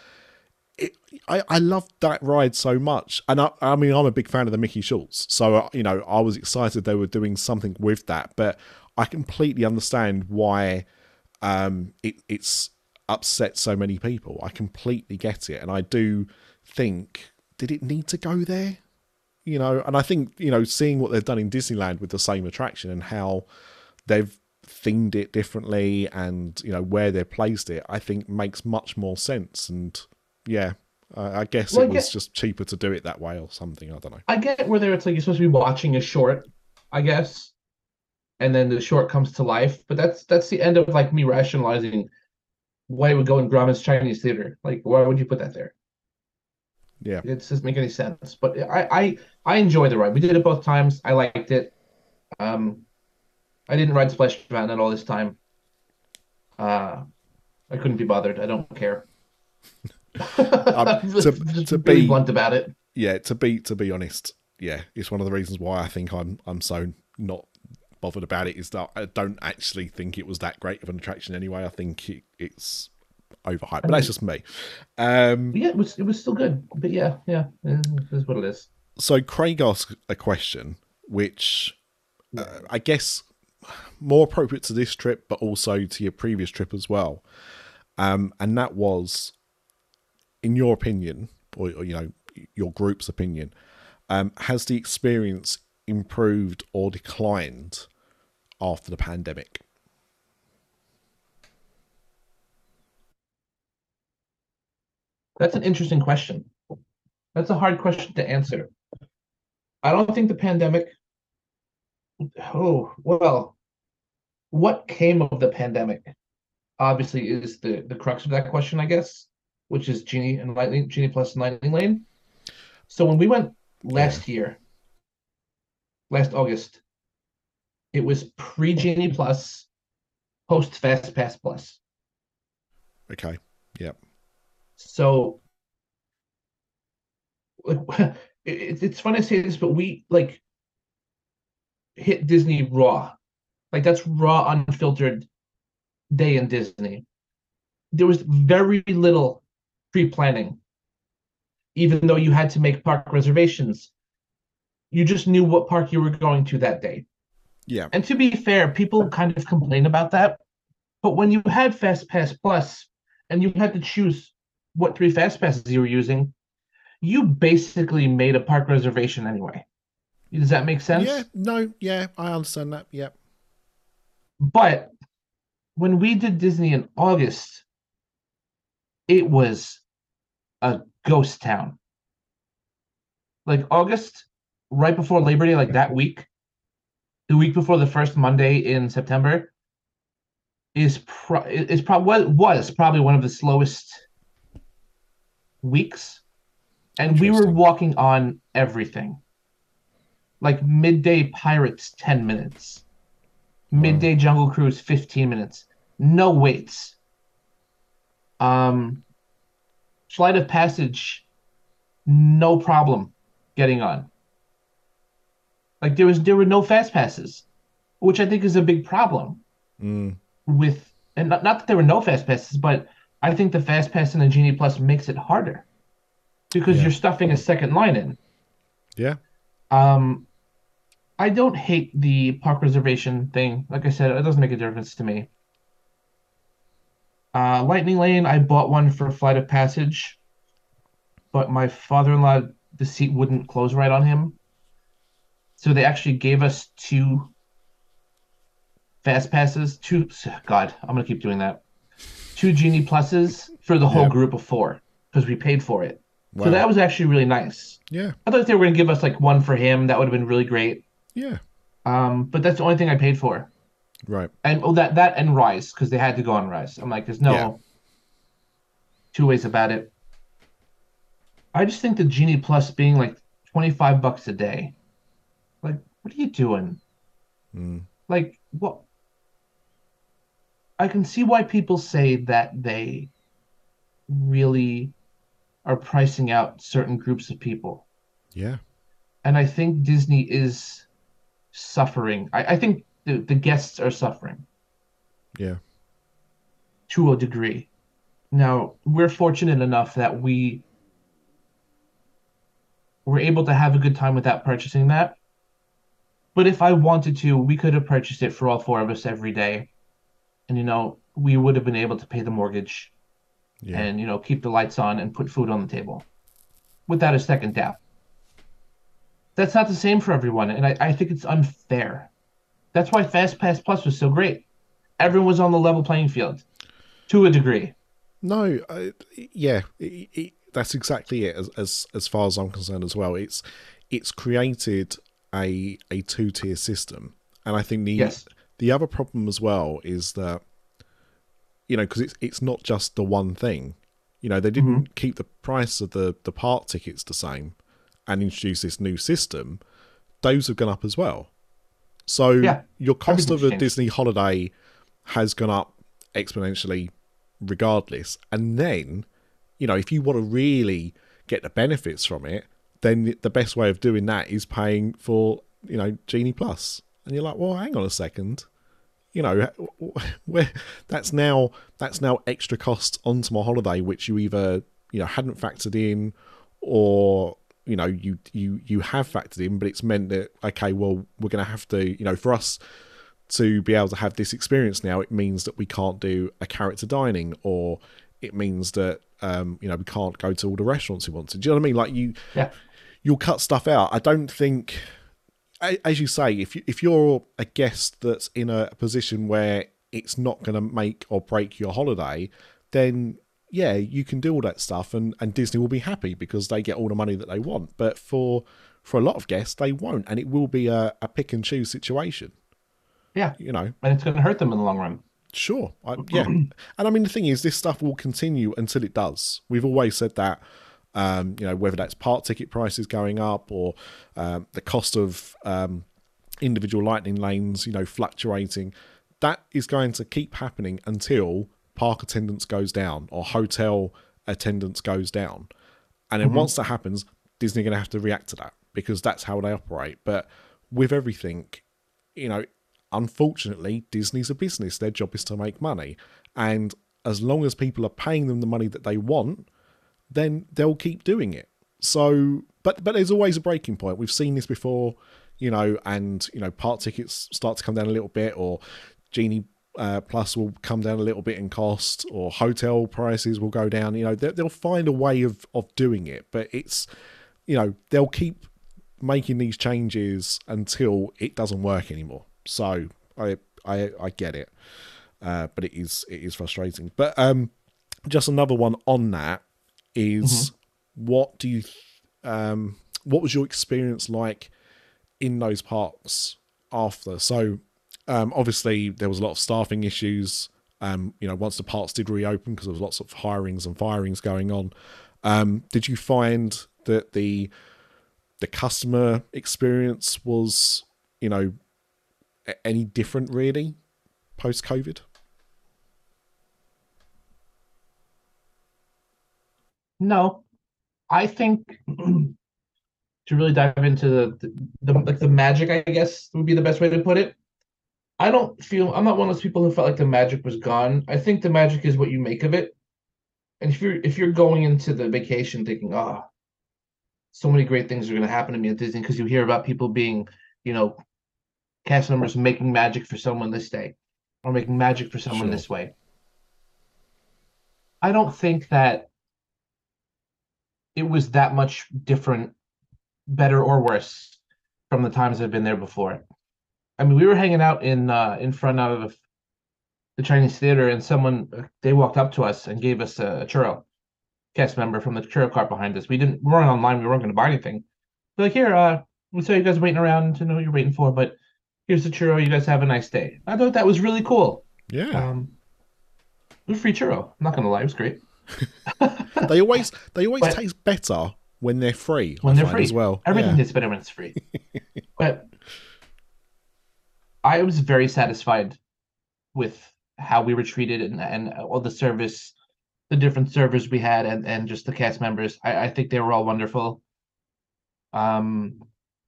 I loved that ride so much, and I mean I'm a big fan of the Mickey Schultz, so you know I was excited they were doing something with that, but I completely understand why it's upset so many people. I completely get it, and I do think, did it need to go there? You know, and I think, you know, seeing what they've done in Disneyland with the same attraction and how they've themed it differently and, you know, where they've placed it, I think makes much more sense. And yeah, I guess Well, it was just cheaper to do it that way or something. I don't know. I get whether it's like you're supposed to be watching a short, I guess, and then the short comes to life. But that's the end of like me rationalizing why it would go in Grauman's Chinese theater. Like, why would you put that there? Yeah. It doesn't make any sense. But I enjoy the ride. We did it both times. I liked it. Um, I didn't ride Splash Mountain at all this time. Uh, I couldn't be bothered. I don't care. To Just to really be blunt about it. yeah to be honest, yeah, it's one of the reasons why I think I'm so not bothered about it is that I don't actually think it was that great of an attraction anyway. I think it's overhyped, I but that's mean, just me. Um, yeah, it was still good. But yeah, yeah, it is what it is. so Craig asked a question, which Right. I guess more appropriate to this trip, but also to your previous trip as well. And that was, in your opinion, or you know, your group's opinion, has the experience improved or declined after the pandemic? That's an interesting question. That's a hard question to answer. I don't think the pandemic. Oh, well, what came of the pandemic obviously is the crux of that question, I guess, which is Genie Plus and Lightning Lane. So when we went Yeah. last year, last August, it was pre Genie Plus, post Fast Pass Plus. Okay. Yeah. So like, it's funny to say this, but we like hit Disney raw. Like that's raw, unfiltered day in Disney. There was very little pre-planning, even though you had to make park reservations. You just knew what park you were going to that day. Yeah. And to be fair, people kind of complain about that. But when you had Fast Pass Plus and you had to choose what three Fast Passes you were using, you basically made a park reservation anyway. Does that make Yeah. sense? No. Yeah. I understand that. Yeah. But when we did Disney in August, it was a ghost town. Like August, right before Labor Day, like that week, the week before the first Monday in September, is probably was probably one of the slowest weeks, and we were Interesting. walking on everything. Like midday Pirates, 10 minutes, Wow. midday Jungle Cruise, 15 minutes, no waits. Um, Flight of Passage, no problem getting on. Like there were no fast passes, which I think is a big problem Mm. with, and not that there were no fast passes, but I think the fast pass in the Genie Plus makes it harder. because Yeah. you're stuffing a second line in. Yeah. Um, I don't hate the park reservation thing. Like I said, it doesn't make a difference to me. Lightning Lane, I bought one for Flight of Passage, but my father-in-law, the seat wouldn't close right on him. So they actually gave us two fast passes, two, God, I'm gonna keep doing that. Two Genie Pluses for the whole Yeah. group of four because we paid for it. So Wow. that was actually really nice. Yeah. I thought they were gonna give us like one for him. That would have been really great. Yeah. But that's the only thing I paid for. Right. And that and Rise because they had to go on Rise. I'm like, there's Yeah. no two ways about it. I just think the Genie Plus being like $25 a day. Like, what are you doing? Mm. Like, what? I can see why people say that they really are pricing out certain groups of people. Yeah. And I think Disney is suffering. I think the guests are suffering Yeah. to a degree. Now, we're fortunate enough that we were able to have a good time without purchasing that. But if I wanted to, we could have purchased it for all four of us every day. And, we would have been able to pay the mortgage Yeah. and, keep the lights on and put food on the table without a second doubt. That's not the same for everyone. And I think it's unfair. That's why Fast Pass Plus was so great. Everyone was on the level playing field to a degree. No, yeah, that's exactly it. As far as I'm concerned, as well, it's created a two-tier system, and I think Yes. the other problem as well is that because it's not just the one thing. They didn't keep the price of the park tickets the same and introduce this new system. Those have gone up as well. So Yeah. your cost of a Everything's changed. Disney holiday has gone up exponentially regardless. And then, if you want to really get the benefits from it, then the best way of doing that is paying for, Genie Plus. And you're like, well, hang on a second. Where that's now extra cost onto my holiday, which you either, hadn't factored in or, you have factored in, but it's meant that, okay, well, we're going to have to, for us to be able to have this experience now, it means that we can't do a character dining, or it means that we can't go to all the restaurants we want to. Do you know what I mean? Like Yeah. you'll cut stuff out. I don't think, as you say, if you're a guest that's in a position where it's not going to make or break your holiday, then yeah, you can do all that stuff, and Disney will be happy because they get all the money that they want. But for a lot of guests, they won't, and it will be a pick and choose situation. Yeah. And it's going to hurt them in the long run. Sure. Yeah. And I mean, the thing is, this stuff will continue until it does. We've always said that, whether that's park ticket prices going up or the cost of individual lightning lanes, fluctuating, that is going to keep happening until park attendance goes down or hotel attendance goes down. And then once that happens, Disney are going to have to react to that because that's how they operate. But with everything, unfortunately, Disney's a business. Their job is to make money. And as long as people are paying them the money that they want, then they'll keep doing it. So, but there's always a breaking point. We've seen this before, and, park tickets start to come down a little bit, or Genie Plus will come down a little bit in cost, or hotel prices will go down. They'll find a way of doing it, but it's, they'll keep making these changes until it doesn't work anymore. So I get it, but it is frustrating. But just another one on that is what do you what was your experience like in those parks after? So obviously there was a lot of staffing issues. Once the parks did reopen, because there was lots of hirings and firings going on. Did you find that the customer experience was any different really post-COVID? No, I think to really dive into the magic, I guess would be the best way to put it. I'm not one of those people who felt like the magic was gone. I think the magic is what you make of it. And if you're going into the vacation thinking, so many great things are going to happen to me at Disney because you hear about people being, you know, cast members making magic for someone this day or making magic for someone Sure. this way. I don't think that it was that much different, better or worse from the times I've been there before. I mean, we were hanging out in front of the Chinese theater, and someone they walked up to us and gave us a churro. Cast member from the churro cart behind us. We weren't online. We weren't going to buy anything. They're like, here, we saw you guys waiting around to know what you're waiting for, but here's the churro. You guys have a nice day. I thought that was really cool. Yeah. It was a free churro. I'm not going to lie, it was great. They always But taste better when they're free. when I they're find free, as well. everything Yeah. tastes better when it's free. But I was very satisfied with how we were treated and all the service, the different servers we had, and just the cast members. I think they were all wonderful. Um,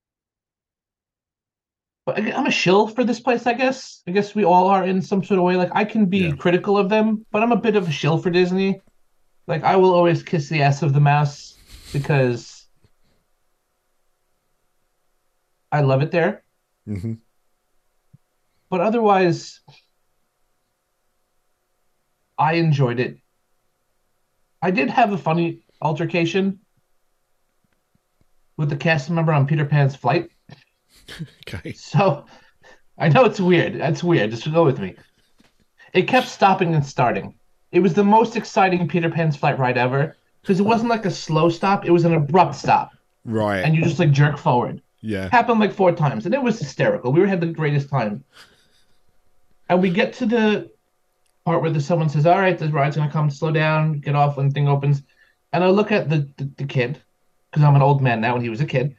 but I'm a shill for this place, I guess. I guess we all are in some sort of way. Like I can be Yeah. critical of them, but I'm a bit of a shill for Disney. Like I will always kiss the ass of the mouse because I love it there. Hmm. But otherwise, I enjoyed it. I did have a funny altercation with the cast member on Peter Pan's flight. Okay. So I know it's weird. That's weird. Just go with me. It kept stopping and starting. It was the most exciting Peter Pan's flight ride ever because it wasn't like a slow stop. It was an abrupt stop, Right. and you just like jerk forward. Yeah. Happened like 4 times, and it was hysterical. We had the greatest time. And we get to the part where someone says, "All right, the ride's gonna come. Slow down. Get off when the thing opens." And I look at the kid because I'm an old man now, and he was a kid.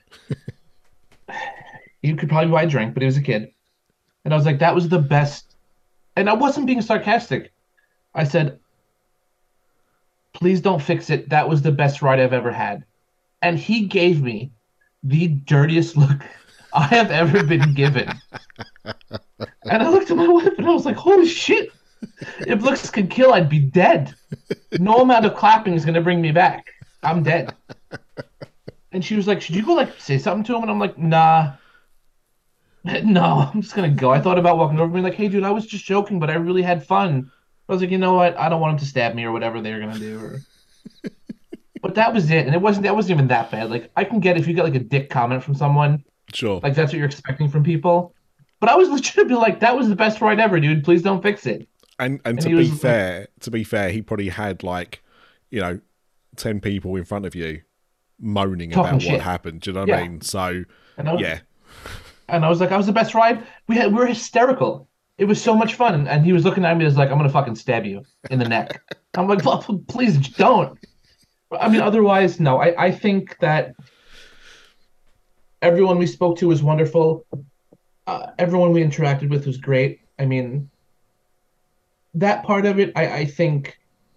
He could probably buy a drink, but he was a kid. And I was like, "That was the best." And I wasn't being sarcastic. I said, "Please don't fix it. That was the best ride I've ever had." And he gave me the dirtiest look I have ever been given. And I looked at my wife and I was like, holy shit. If looks could kill, I'd be dead. No amount of clapping is going to bring me back. I'm dead. And she was like, should you go like say something to him? And I'm like, nah. No, I'm just going to go. I thought about walking over and being like, hey, dude, I was just joking, but I really had fun. I was like, you know what? I don't want him to stab me or whatever they're going to do. But that was it. And that wasn't even that bad. Like, I can get if you get like a dick comment from someone, Sure. like that's what you're expecting from people. But I was legitimately like, that was the best ride ever, dude. Please don't fix it. And And to he be was fair, he probably had like, 10 people in front of you moaning Talking about shit. what happened. Do you know what I Yeah. mean? So And I was, yeah. and I was like, I was the best ride. We were hysterical. It was so much fun. And he was looking at me as like, I'm gonna fucking stab you in the neck. I'm like, please don't. I mean, otherwise, no. I think that everyone we spoke to was wonderful. Everyone we interacted with was great. I mean, that part of it, I think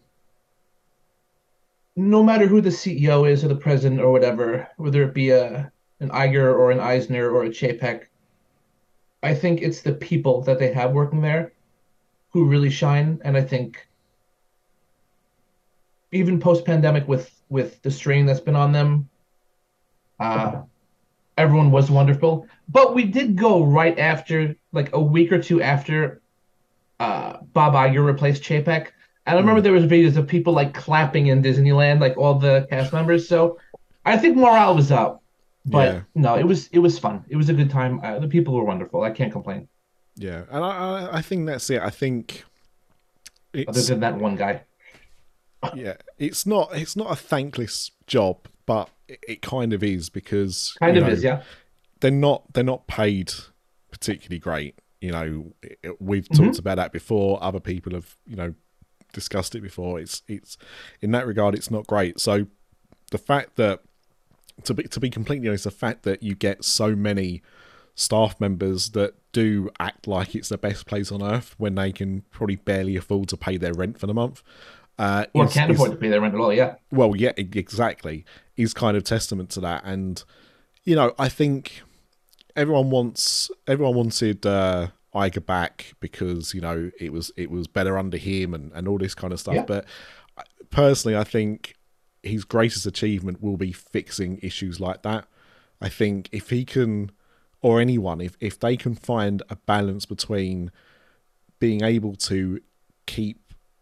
no matter who the CEO is or the president or whatever, whether it be an Iger or an Eisner or a Chapek, I think it's the people that they have working there who really shine. And I think even post-pandemic with the strain that's been on them, uh, everyone was wonderful. But we did go right after, like a week or two after Bob Iger replaced Chapek. And I remember there was videos of people like clapping in Disneyland, like all the cast members. So I think morale was up. But Yeah. no, it was fun. It was a good time. The people were wonderful. I can't complain. Yeah. And I think that's it. I think Other it's than that one guy. it's not a thankless job, but it kind of is because Kind of is, yeah. they're not paid particularly great. We've Mm-hmm. talked about that before. Other people have discussed it before. It's in that regard, it's not great. So the fact that to be completely honest, the fact that you get so many staff members that do act like it's the best place on earth when they can probably barely afford to pay their rent for the month. Or can't afford to pay their rent at all, yeah. Well, yeah, exactly. Is kind of testament to that. And I think everyone wanted Iger back because it was better under him and all this kind of stuff. Yeah. But personally, I think his greatest achievement will be fixing issues like that. I think if he can, or anyone, if they can find a balance between being able to keep,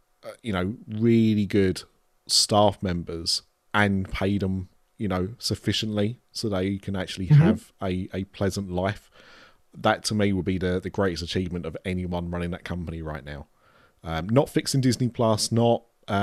really good staff members and pay them, sufficiently so they can actually have a pleasant life, that to me would be the greatest achievement of anyone running that company right now. Not fixing Disney Plus, not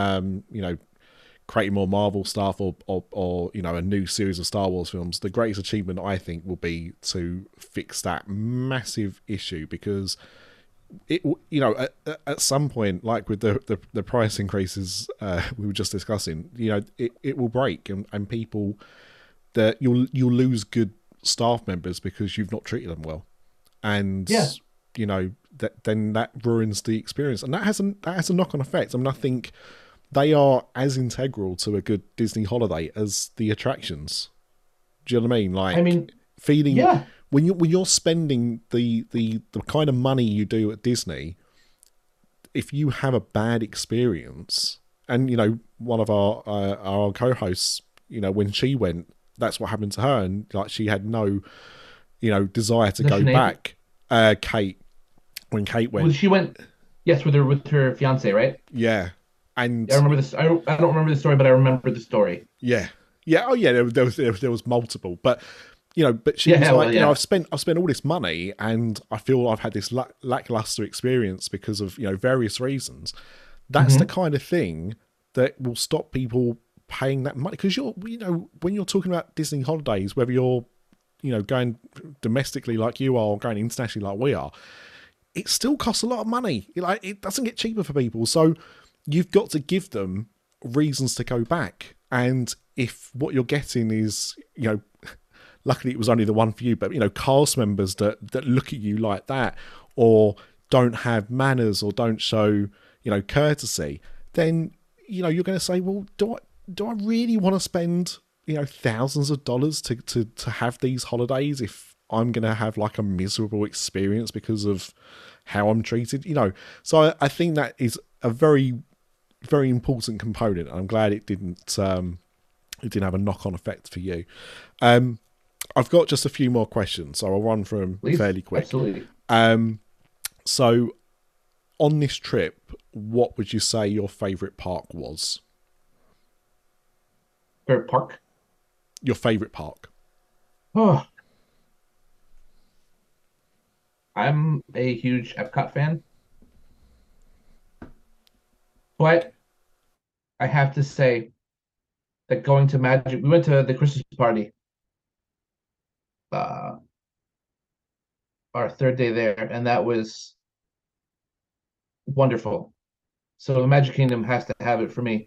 creating more Marvel stuff or a new series of Star Wars films. The greatest achievement, I think, will be to fix that massive issue, because it, at some point, like with the price increases we were just discussing, it will break, and people, that you'll lose good staff members because you've not treated them well, and then that ruins the experience, and that has a knock-on effect. I mean, I think they are as integral to a good Disney holiday as the attractions. Do you know what I mean? Like, feeling when you're spending the kind of money you do at Disney, if you have a bad experience, and one of our co-hosts, when she went, that's what happened to her, and like she had no desire to go back. Kate, when Kate went, well, she went, yes, with her fiance, right? Yeah. And I remember this. I don't remember the story, but I remember the story. Yeah. Oh yeah. There was multiple, but but she was like, I've spent all this money, and I feel I've had this lackluster experience because of various reasons. That's the kind of thing that will stop people paying that money, because when you're talking about Disney holidays, whether you're going domestically like you are or going internationally like we are, it still costs a lot of money. Like, it doesn't get cheaper for people, so you've got to give them reasons to go back. And if what you're getting is, luckily it was only the one for you, but, cast members that look at you like that, or don't have manners, or don't show, courtesy, then, you're going to say, well, do I really want to spend, thousands of dollars to have these holidays if I'm going to have like a miserable experience because of how I'm treated? So I think that is a very, very important component. I'm glad it didn't have a knock-on effect for you. I've got just a few more questions, so I'll run through them fairly quick. Absolutely. So on this trip, what would you say your favourite park was? Favorite park? Your favourite park? Oh, I'm a huge Epcot fan, but I have to say that going to Magic, we went to the Christmas party, our third day there, and that was wonderful. So Magic Kingdom has to have it for me.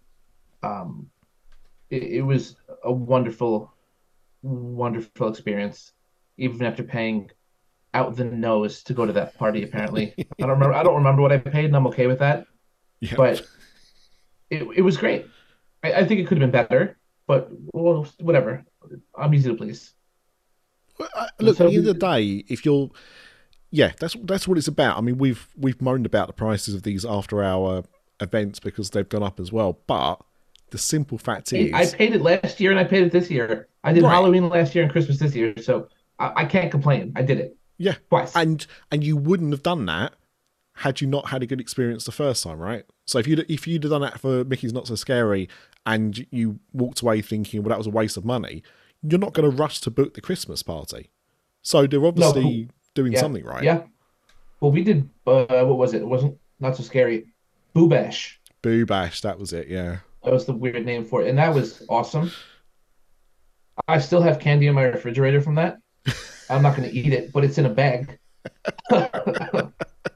It was a wonderful, wonderful experience, even after paying out the nose to go to that party. Apparently, I don't remember what I paid, and I'm okay with that. Yeah. But it was great. I think it could have been better, but well, whatever. I'm easy to please. Well, look, at the end of the day, if you're, that's what it's about. I mean, we've moaned about the prices of these after-hour events because they've gone up as well, but the simple fact is, I paid it last year and I paid it this year. I did Halloween last year and Christmas this year, so I can't complain. I did it. Yeah, twice. And you wouldn't have done that had you not had a good experience the first time, right? So if you'd have done that for Mickey's Not So Scary and you walked away thinking, well, that was a waste of money, you're not going to rush to book the Christmas party. So they're obviously doing something right. Yeah. Well, we did. What was it? It wasn't Not So Scary. Boo Bash. Boo Bash. That was it. Yeah. That was the weird name for it, and that was awesome. I still have candy in my refrigerator from that. I'm not going to eat it, but it's in a bag. That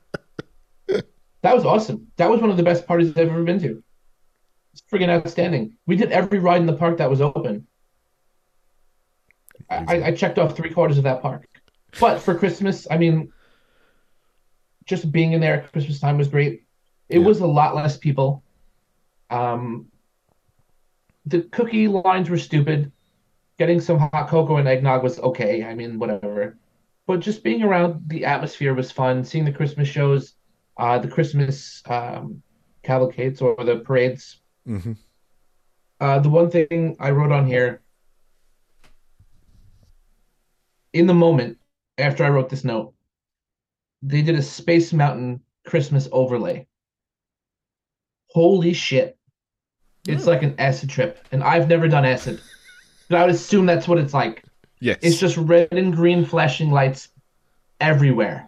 was awesome. That was one of the best parties I've ever been to. It's friggin' outstanding. We did every ride in the park that was open. I checked off 3/4 of that park. But for Christmas, I mean, just being in there at Christmas time was great. It was a lot less people. The cookie lines were stupid. Getting some hot cocoa and eggnog was okay. I mean, whatever. But just being around the atmosphere was fun. Seeing the Christmas shows, the Christmas cavalcades or the parades. Mm-hmm. The one thing I wrote on here in the moment after I wrote this note, they did a Space Mountain Christmas overlay. Holy shit. It's like an acid trip. And I've never done acid. But I would assume that's what it's like. Yes. It's just red and green flashing lights everywhere.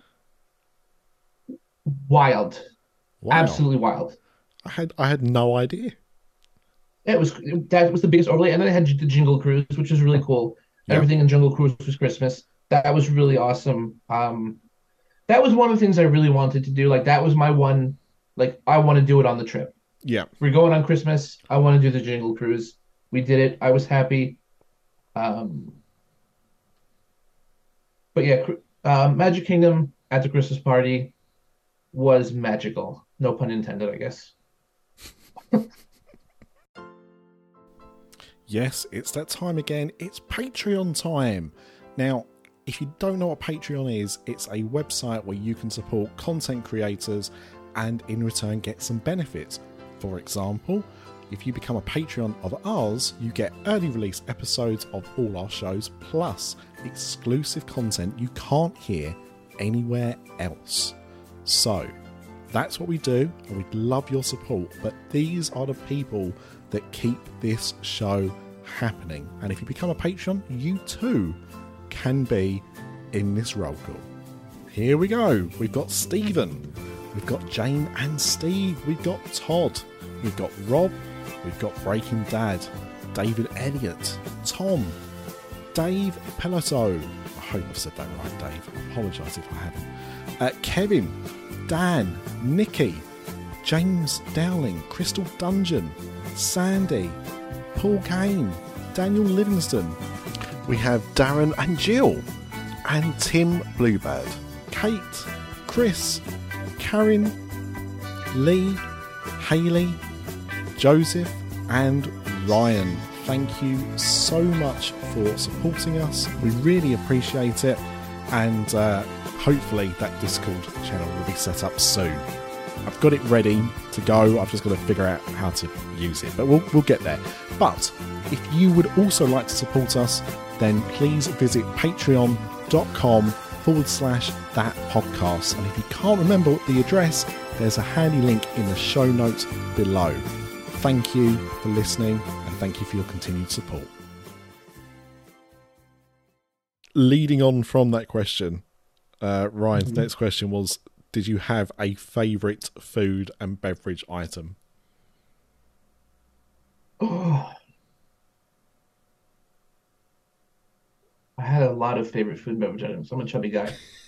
Wild. Wow. Absolutely wild. I had no idea. That was the biggest overlay. And then they had the Jingle Cruise, which was really cool. Yep. Everything in Jungle Cruise was Christmas. That was really awesome. That was one of the things I really wanted to do. Like that was my one, like I want to do it on the trip. Yeah. We're going on Christmas. I want to do the Jingle Cruise. We did it. I was happy. But yeah, Magic Kingdom at the Christmas party was magical. No pun intended, I guess. Yes, it's that time again. It's Patreon time. Now, if you don't know what Patreon is, it's a website where you can support content creators and in return get some benefits. For example, if you become a Patreon of ours, you get early release episodes of all our shows, plus exclusive content you can't hear anywhere else. So, that's what we do, and we'd love your support, but these are the people that keep this show happening. And if you become a patron, you too can be in this roll call. Here we go. We've got Stephen, we've got Jane and Steve, we've got Todd, we've got Rob, we've got Breaking Dad, David Elliott, Tom, Dave Peloto. I hope I've said that right, Dave. I apologise if I haven't. Kevin, Dan, Nikki, James Dowling, Crystal Dungeon, Sandy, Paul Kane, Daniel Livingston. We have Darren and Jill, and Tim Bluebird, Kate, Chris, Karen, Lee, Hayley, Joseph, and Ryan. Thank you so much for supporting us. We really appreciate it, and hopefully that Discord channel will be set up soon. I've got it ready to go. I've just got to figure out how to use it, but we'll get there. But if you would also like to support us, then please visit patreon.com/that podcast. And if you can't remember the address, there's a handy link in the show notes below. Thank you for listening, and thank you for your continued support. Leading on from that question, Ryan's next question was, did you have a favourite food and beverage item? Oh, I had a lot of favorite food and beverage items. I'm a chubby guy.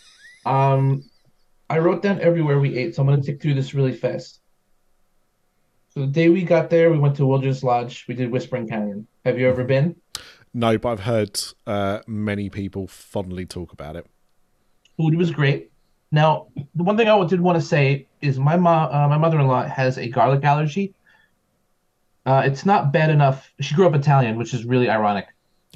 I wrote down everywhere we ate, so I'm going to tick through this really fast. So the day we got there, we went to Wilderness Lodge. We did Whispering Canyon. Have you ever been? No, but I've heard many people fondly talk about it. Food was great. Now, the one thing I did want to say is my mother-in-law has a garlic allergy. It's not bad enough. She grew up Italian, which is really ironic.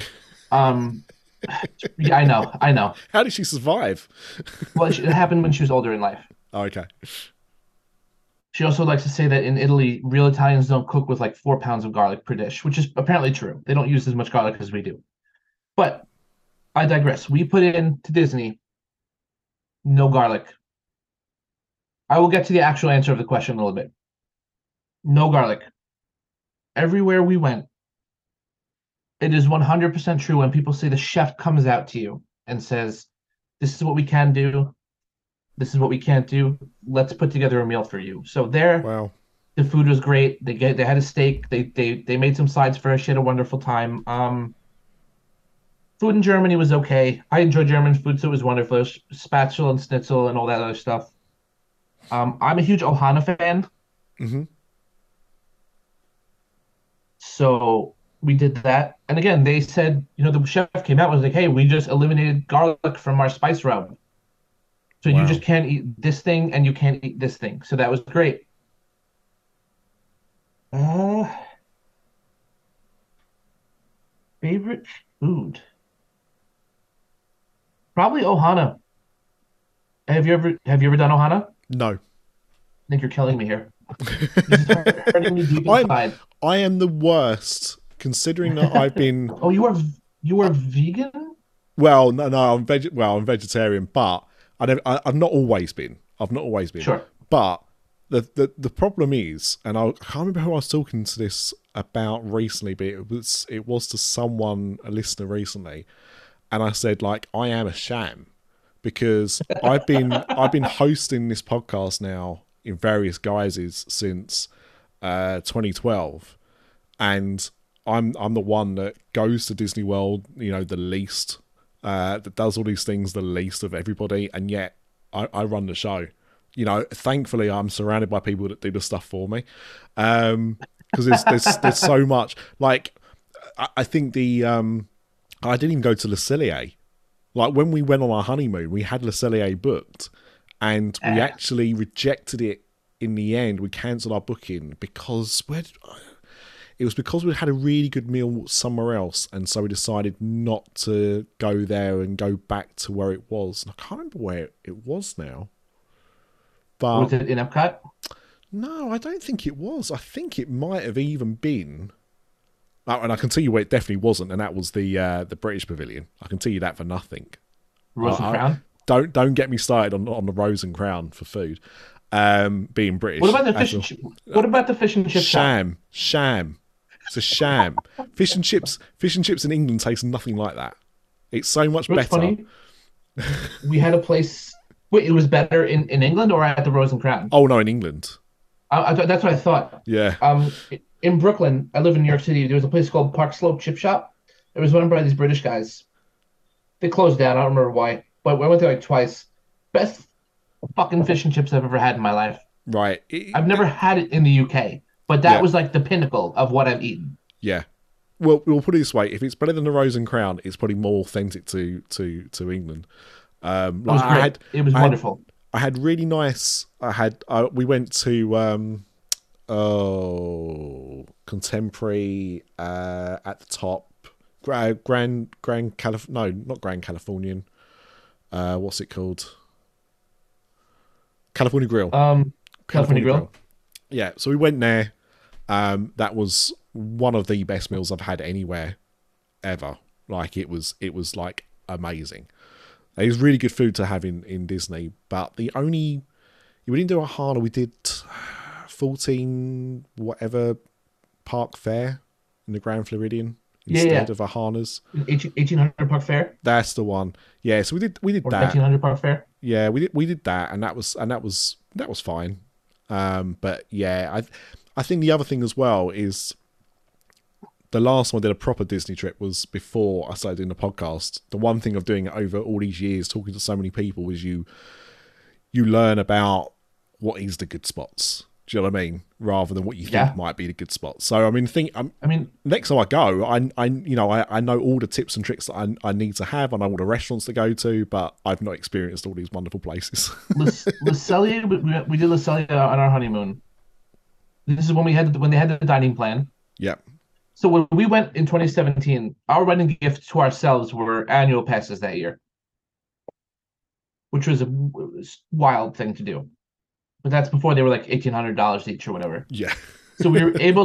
Yeah, I know. How did she survive? Well, it happened when she was older in life. Oh, okay. She also likes to say that in Italy, real Italians don't cook with like 4 pounds of garlic per dish, which is apparently true. They don't use as much garlic as we do. But I digress. We put in to Disney no garlic. I will get to the actual answer of the question in a little bit. No garlic. Everywhere we went, it is 100% true when people say the chef comes out to you and says, this is what we can do. This is what we can't do. Let's put together a meal for you. So there, wow. The food was great. They had a steak. They made some sides for us. She had a wonderful time. Food in Germany was okay. I enjoy German food, so it was wonderful. Spatzel and schnitzel and all that other stuff. I'm a huge Ohana fan. Mm-hmm. So we did that. And again, they said, the chef came out and was like, hey, we just eliminated garlic from our spice rub. So wow. You just can't eat this thing and you can't eat this thing. So that was great. Favorite food? Probably Ohana. Have you ever done Ohana? No. I think you're killing me here. This is hurting me deep inside. I am the worst, considering that I've been. Oh, you are vegan? Well, no, I'm vegetarian, but I've not always been. I've not always been. Sure. But the problem is, and I can't remember who I was talking to this about recently, but it was to someone, a listener recently, and I said, like, I am a sham because I've been hosting this podcast now in various guises since 2012, and I'm the one that goes to Disney World, the least, that does all these things the least of everybody, and yet I run the show. Thankfully I'm surrounded by people that do the stuff for me, because there's so much. Like, I think I didn't even go to Le Cellier. Like, when we went on our honeymoon, we had Le Cellier booked, and we actually rejected it in the end. We cancelled our booking because it was because we'd had a really good meal somewhere else, and so we decided not to go there and go back to where it was. And I can't remember where it was now. But Was it in Epcot? no, I don't think it was. I think it might have even been. Oh, and I can tell you where it definitely wasn't, and that was the British Pavilion. I can tell you that for nothing. Rose and Crown? Don't get me started on the Rose and Crown for food. Being British. What about the fish? What about the fish and chip shop? Sham. It's a sham. Fish and chips in England taste nothing like that. It's so much better. Funny? We had a place. Wait, it was better in England or at the Rose and Crown? Oh no, in England. That's what I thought. Yeah. In Brooklyn, I live in New York City. There was a place called Park Slope Chip Shop. It was run by these British guys. They closed down. I don't remember why, but I went there like twice. Best fucking fish and chips I've ever had in my life. Right. I've never had it in the UK, but that was like the pinnacle of what I've eaten. Yeah. Well, we'll put it this way: if it's better than the Rose and Crown, it's probably more authentic to England. It was great. It was wonderful. I had really nice. We went to Contemporary at the top. Grand not Grand Californian. What's it called? California Grill. California Grill. Yeah, so we went there. That was one of the best meals I've had anywhere ever. Like, it was like amazing. It was really good food to have in Disney, but we didn't do a Ohana. We did 14 whatever Park Fair in the Grand Floridian instead of Ohana's. 1800 Park Fair. That's the one. Yeah, so we did or that. 1900 Park Fair. Yeah, we did that, and that was fine. But yeah, I think the other thing as well is the last one I did a proper Disney trip was before I started doing the podcast. The one thing of doing it over all these years, talking to so many people, is you learn about what is the good spots. Do you know what I mean? Rather than what you think might be the good spots. So I mean, next time I go, I know all the tips and tricks that I need to have. I know all the restaurants to go to, but I've not experienced all these wonderful places. Le Cellier, we did Le Cellier on our honeymoon. This is when they had the dining plan. Yep. So when we went in 2017, our wedding gift to ourselves were annual passes that year, which was a wild thing to do. But that's before they were like $1,800 each or whatever. Yeah. So we were able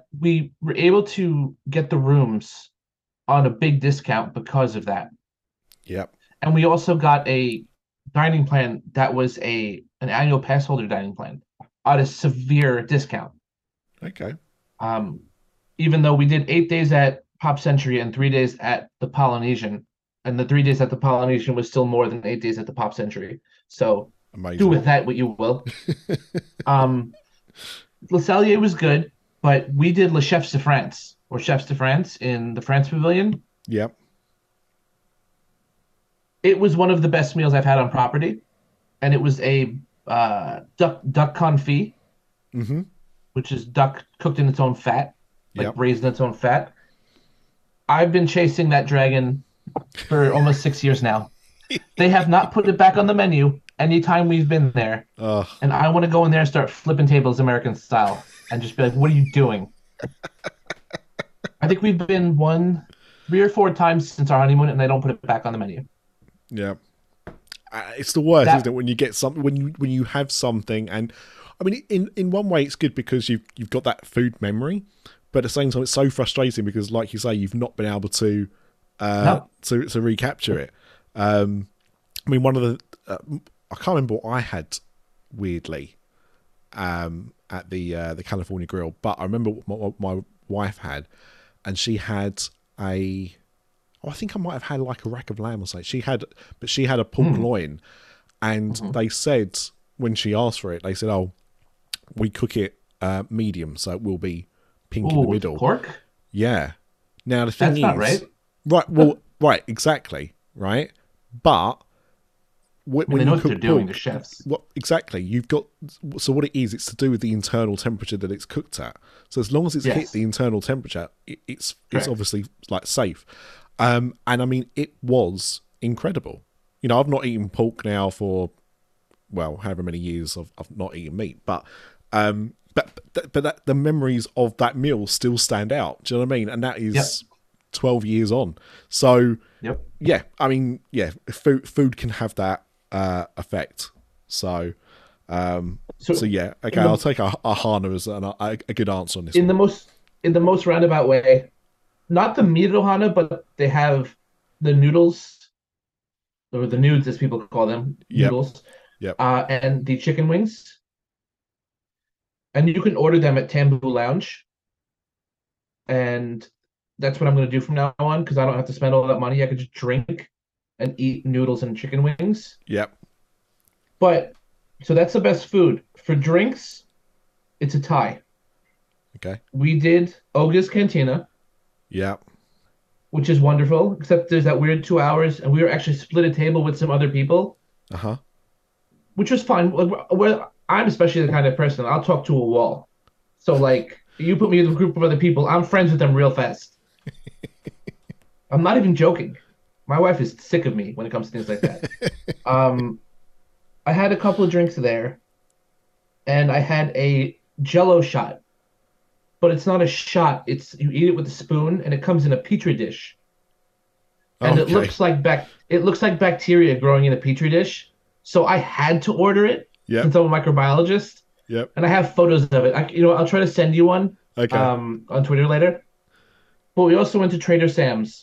to get the rooms on a big discount because of that. Yep. And we also got a dining plan that was an annual pass holder dining plan at a severe discount. Okay. Even though we did 8 days at Pop Century and 3 days at the Polynesian, and the 3 days at the Polynesian was still more than 8 days at the Pop Century. So amazing. Do with that what you will. Le Cellier was good, but we did Le Chefs de France or Chefs de France in the France Pavilion. Yep. It was one of the best meals I've had on property, and it was a duck confit, which is duck cooked in its own fat, like braised in its own fat. I've been chasing that dragon for almost 6 years now. They have not put it back on the menu anytime we've been there. And I want to go in there and start flipping tables American style and just be like, what are you doing? I think we've been 3 or 4 times since our honeymoon, and they don't put it back on the menu. Yeah. It's the worst, isn't it? When you get something, when you have something, and I mean, in one way, it's good because you've got that food memory, but at the same time, it's so frustrating because, like you say, you've not been able to No. to recapture it. I mean, one of the I can't remember what I had weirdly at the California Grill, but I remember what my wife had, and she had a. Oh, I think I might have had like a rack of lamb or something. She had a pork loin, and they said when she asked for it, they said, "Oh, we cook it medium, so it will be pink in the middle." Pork? Yeah. Now the thing That's not right. right? Well, right, exactly, right. But when They you know what cook they're doing, the pork, chefs. what exactly you've got? So what it is, it's to do with the internal temperature that it's cooked at. So as long as it's hit Yes. the internal temperature, it's Correct. obviously like safe. And I mean, it was incredible. You know, I've not eaten pork now for however many years I've not eaten meat, but the memories of that meal still stand out. Do you know what I mean? And that is 12 years on. So Yep. yeah, I mean, yeah, food can have that effect. So yeah, okay, I'll take a Hana as a good answer on this. In one. the most roundabout way, not the meat ohana, but they have the noodles, or the nudes as people call them, Yep. noodles, Yep. and the chicken wings. And you can order them at Tambu Lounge. And that's what I'm going to do from now on because I don't have to spend all that money. I could just drink and eat noodles and chicken wings. Yep. But so that's the best food. For drinks, it's a tie. Okay. We did Oga's Cantina, Yep. which is wonderful, except there's that weird 2 hours, and we were actually split a table with some other people, Uh-huh. which was fun. I'm especially the kind of person, I'll talk to a wall. So, like, you put me in a group of other people, I'm friends with them real fast. I'm not even joking. My wife is sick of me when it comes to things like that. I had a couple of drinks there, and I had a Jello shot. But it's not a shot. It's you eat it with a spoon, and it comes in a petri dish. And Okay. it looks like bacteria growing in a petri dish. So I had to order it Yep. since I'm a microbiologist, Yep. and I have photos of it. I'll try to send you one Okay. on Twitter later. But we also went to Trader Sam's.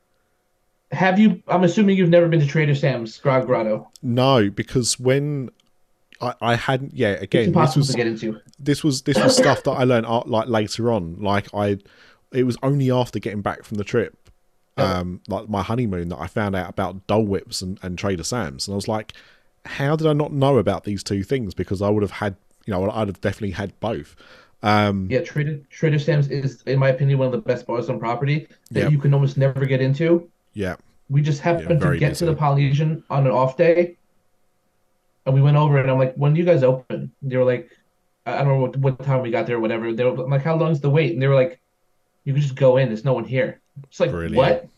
I'm assuming you've never been to Trader Sam's Grog Grotto. No, because when I hadn't, yeah, It's again, impossible to get into. this was stuff that I learned like later on. Like it was only after getting back from the trip, like my honeymoon, that I found out about Dole Whips and Trader Sam's, and I was like, how did I not know about these two things? Because I would have had, I'd have definitely had both. Yeah, Trader Sam's is, in my opinion, one of the best bars on property that Yep. you can almost never get into. Yeah. We just happened to very get busy. to the Polynesian on an off day, and we went over, and I'm like, "When do you guys open?" They were like, "I don't know what time we got there, or whatever." They were I'm like, "How long's the wait?" And they were like, "You can just go in. There's no one here." It's like, Brilliant. what?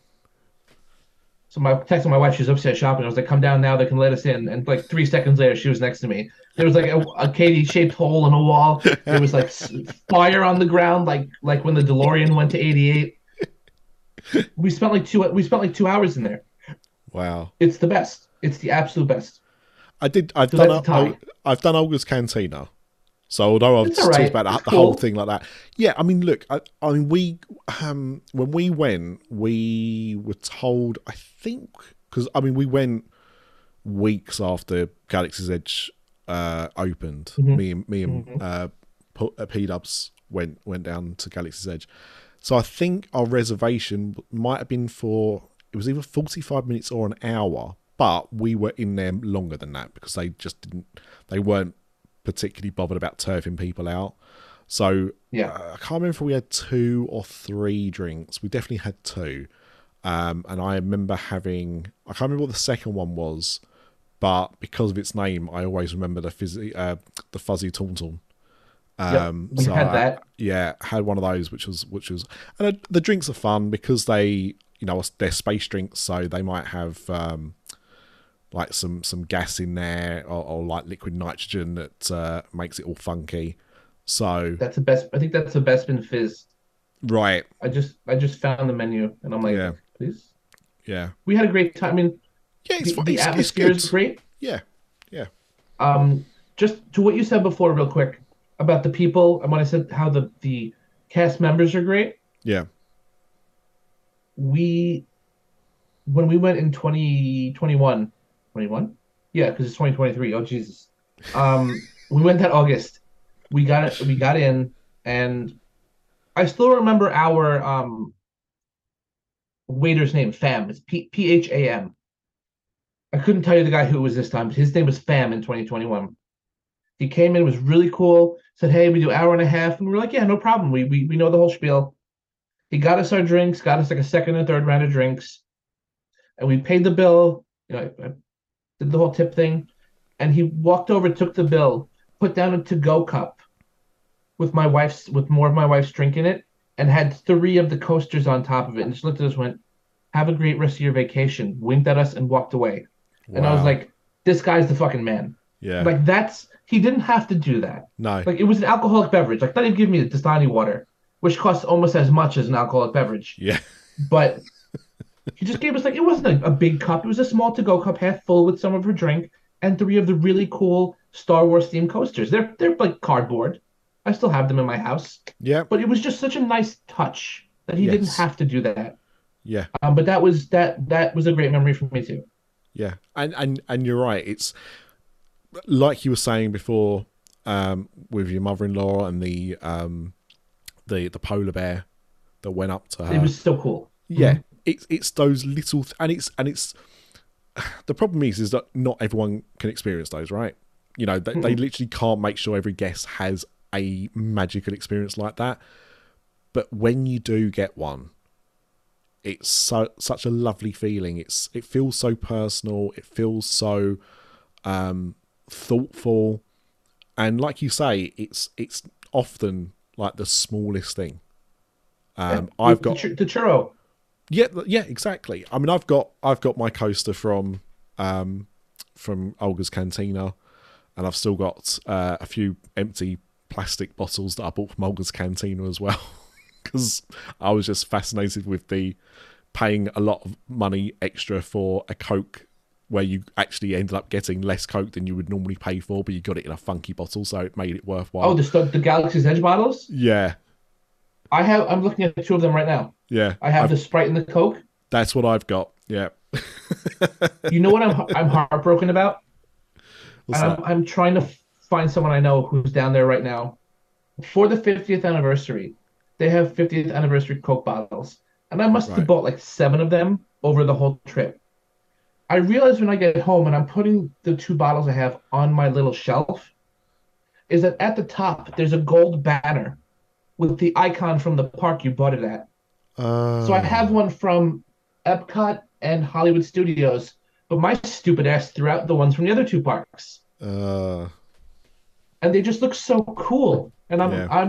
So my texted my wife. She was upstairs shopping. I was like, "Come down now. They can let us in." And like 3 seconds later, she was next to me. There was like a Katie-shaped hole in a wall. There was like fire on the ground, like when the DeLorean went to 88. We spent like 2 hours in there. Wow. It's the best. It's the absolute best. I've So done that's a tie. I've done Olga's Cantina. So although I've It's just all talked right. about It's the whole cool. thing like that, yeah. I mean, look, I mean, when we went, we were told, I think, because I mean, we went weeks after Galaxy's Edge opened. Mhm. Me and P Dubs went down to Galaxy's Edge. So I think our reservation might have been for, it was either 45 minutes or an hour, but we were in there longer than that because they weren't particularly bothered about turfing people out. So Yeah. I can't remember if we had 2 or 3 drinks. We definitely had 2. And I remember I can't remember what the second one was, but because of its name, I always remember the fuzzy tauntaun. We had that. Had one of those, which was, and the drinks are fun because they, they're space drinks, so they might have like some gas in there or like liquid nitrogen that makes it all funky. So That's the best. I think that's the best in Fizz. right, I just found the menu, and I'm like, Yeah. please. yeah, We had a great time. I mean, yeah, the it's atmosphere is good. great. Yeah, yeah, Just to what you said before, real quick, about the people, and when I said how the Cast members are great. Yeah. We when we went in 2021, 21? Yeah, because it's 2023. Oh Jesus. We went that August. We got in, and I still remember our waiter's name, Pham. It's Pham. I couldn't tell you the guy who it was this time, but his name was Pham in 2021. He came in, was really cool, said, "Hey, we do hour and a half," and we were like, "Yeah, no problem. We know the whole spiel." He got us our drinks, got us like a second and third round of drinks, and we paid the bill. I did the whole tip thing, and he walked over, took the bill, put down a to-go cup with more of my wife's drink in it, and had three of the coasters on top of it, and just looked at us, went, "Have a great rest of your vacation," winked at us, and walked away. And I was Wow. like, "This guy's the fucking man." Yeah. Like he didn't have to do that. No. Like it was an alcoholic beverage. Like not even give me the Dasani water, which costs almost as much as an alcoholic beverage. Yeah. But he just gave us like it wasn't a big cup. It was a small to-go cup, half full with some of her drink, and three of the really cool Star Wars themed coasters. They're like cardboard. I still have them in my house. Yeah. But it was just such a nice touch that he didn't Yes. have to do that. Yeah. But that was a great memory for me too. Yeah. And you're right. It's like you were saying before, with your mother-in-law and the polar bear that went up to her. It was so cool. Yeah. It's those little and it's the problem is that not everyone can experience those, right? You know, they literally can't make sure every guest has a magical experience like that. But when you do get one, it's such a lovely feeling. It feels so personal. It feels so thoughtful, and like you say, it's often like the smallest thing. I've got the churro. yeah, exactly. I mean, I've got my coaster from Olga's Cantina, and I've still got a few empty plastic bottles that I bought from Olga's Cantina as well, because I was just fascinated with the paying a lot of money extra for a Coke where you actually ended up getting less Coke than you would normally pay for, but you got it in a funky bottle, so it made it worthwhile. Oh, the Galaxy's Edge bottles? Yeah. I'm looking at two of them right now. Yeah. I have the Sprite and the Coke. That's what I've got. Yeah. You know what I'm heartbroken about? What's And that? I'm trying to find someone I know who's down there right now. For the 50th anniversary, they have 50th anniversary Coke bottles. And I must Right. have bought like 7 of them over the whole trip. I realized when I get home and I'm putting the 2 bottles I have on my little shelf, is that at the top there's a gold banner with the icon from the park you bought it at. So I have one from Epcot and Hollywood Studios, but my stupid ass threw out the ones from the other 2 parks. And they just look so cool. And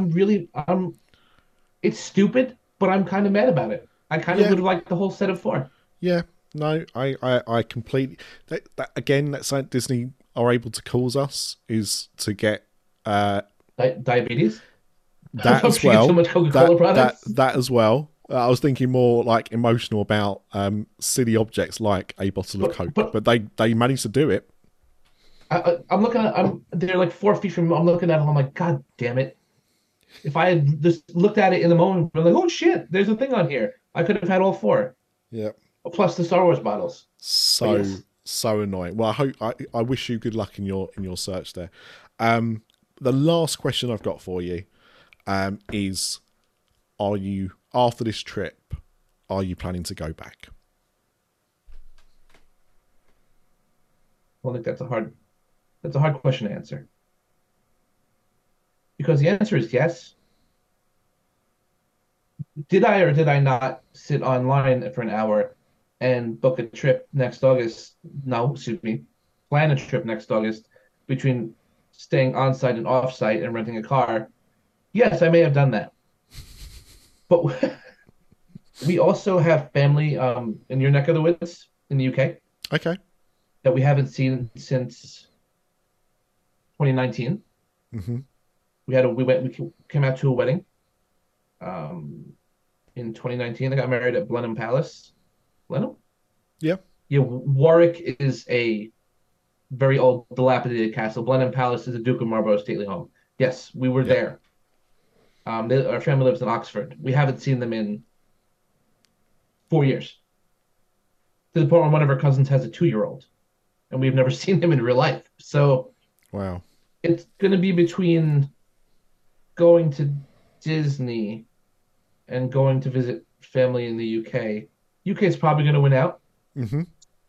it's stupid, but I'm kind of mad about it. I kind of would have liked the whole set of 4. Yeah. No, I completely. That again, that's like Disney are able to cause us is to get Diabetes? that I'm as drinking well. so much Coca-Cola products. That as well. I was thinking more like emotional about silly objects like a bottle of Coke, but they managed to do it. I'm looking at they're like 4 feet from me. I'm looking at them. I'm like, God damn it! If I had just looked at it in the moment, I'm like, oh shit, there's a thing on here. I could have had all 4. Yeah. Plus the Star Wars bottles. So Yes. so annoying. Well, I wish you good luck in your search there. The last question I've got for you is: are you, after this trip, are you planning to go back? Well, I think that's a hard question to answer. Because the answer is yes. Did I or did I not sit online for an hour and book a trip next August? No, excuse me. Plan a trip next August between staying on site and off site and renting a car. Yes, I may have done that. But we also have family in your neck of the woods in the UK Okay. that we haven't seen since 2019. Mm-hmm. We came out to a wedding in 2019. I got married at Blenheim Palace. Blenheim? Yeah. Yeah, Warwick is a very old, dilapidated castle. Blenheim Palace is a Duke of Marlborough stately home. Yes, we were Yeah. there. Our family lives in Oxford. We haven't seen them in 4 years. To the point where one of our cousins has a 2-year-old, and we've never seen him in real life. So Wow. it's going to be between going to Disney and going to visit family in the UK. UK is probably going to win out Hmm.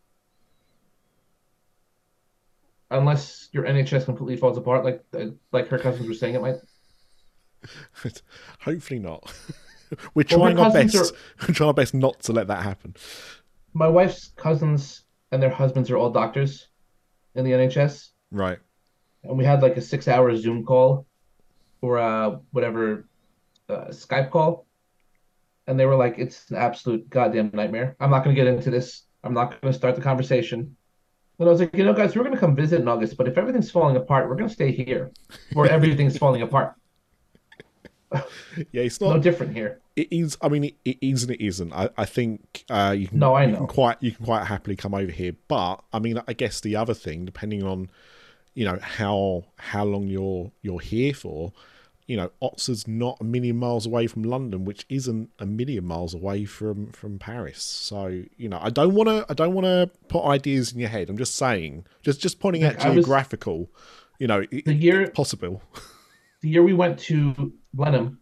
unless your NHS completely falls apart, like her cousins were saying it might. Hopefully not. We're Well, her trying our cousins best. are We're trying our best not to let that happen. my wife's cousins and their husbands are all doctors in the NHS, Right. and we had like a 6 hour Zoom call or whatever Skype call, and they were like, "It's an absolute goddamn nightmare. I'm not going to get into this. I'm not going to start the conversation." And I was like, guys, we're going to come visit in August, but if everything's falling apart, we're going to stay here where everything's falling apart. Yeah, it's No not. different here. It is. I mean, it is and it isn't. I think No, I you can know. quite happily come over here. But I mean, I guess the other thing, depending on how long you're here for, Oxford's not a million miles away from London, which isn't a million miles away from Paris. So I don't want to put ideas in your head. I'm just saying, just pointing out Like, I was geographical. the It's year possible. the year we went to Blenheim,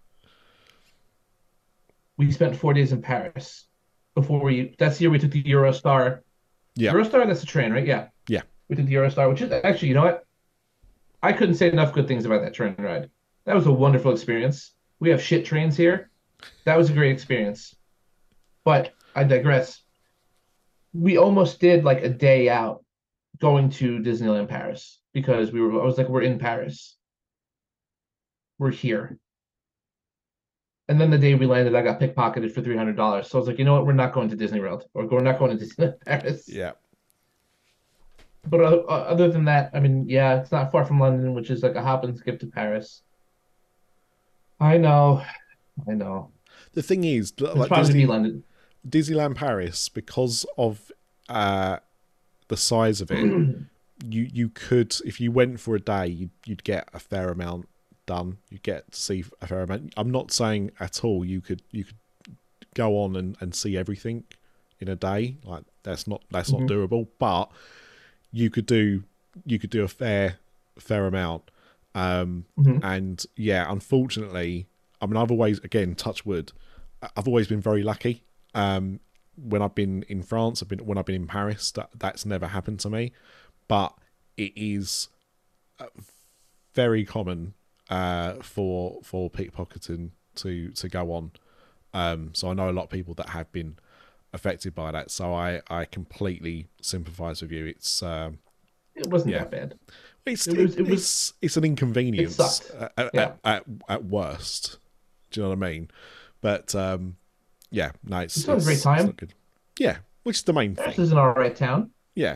we spent 4 days in Paris before we. That's the year we took the Eurostar. Yeah, Eurostar, that's a train, right? Yeah, yeah. we took the Eurostar, which is actually, you know what? I couldn't say enough good things about that train ride. That was a wonderful experience. We have shit trains here. That was a great experience. But I digress. We almost did like a day out going to Disneyland Paris because I was like, we're in Paris. We're here. And then the day we landed, I got pickpocketed for $300. So I was like, you know what? We're not going to Disney World, or we're not going to Disneyland Paris. Yeah. But other than that, I mean, yeah, it's not far from London, which is like a hop and skip to Paris. I know, I know. The thing is, It's like probably gonna be London. Disneyland Paris, because of the size of it, you could, if you went for a day, you'd get a fair amount done. You'd get to see a fair amount. I'm not saying at all you could go on and see everything in a day. Like that's not Mhm. doable, but you could do a fair amount. Mhm. And yeah, unfortunately, I mean, I've always, again, touch wood, I've always been very lucky. When I've been in France, when I've been in Paris, that's never happened to me. But it is very common for pickpocketing to go on. So I know a lot of people that have been affected by that. So I completely sympathise with you. It's It wasn't yeah, that bad. it's It was. It was. it's an It inconvenience sucked. at, Yeah. at worst. Do you know what I mean? But yeah, no, We still had a great it's time. not good. Yeah, which is the main Paris thing. is an all right town. Yeah,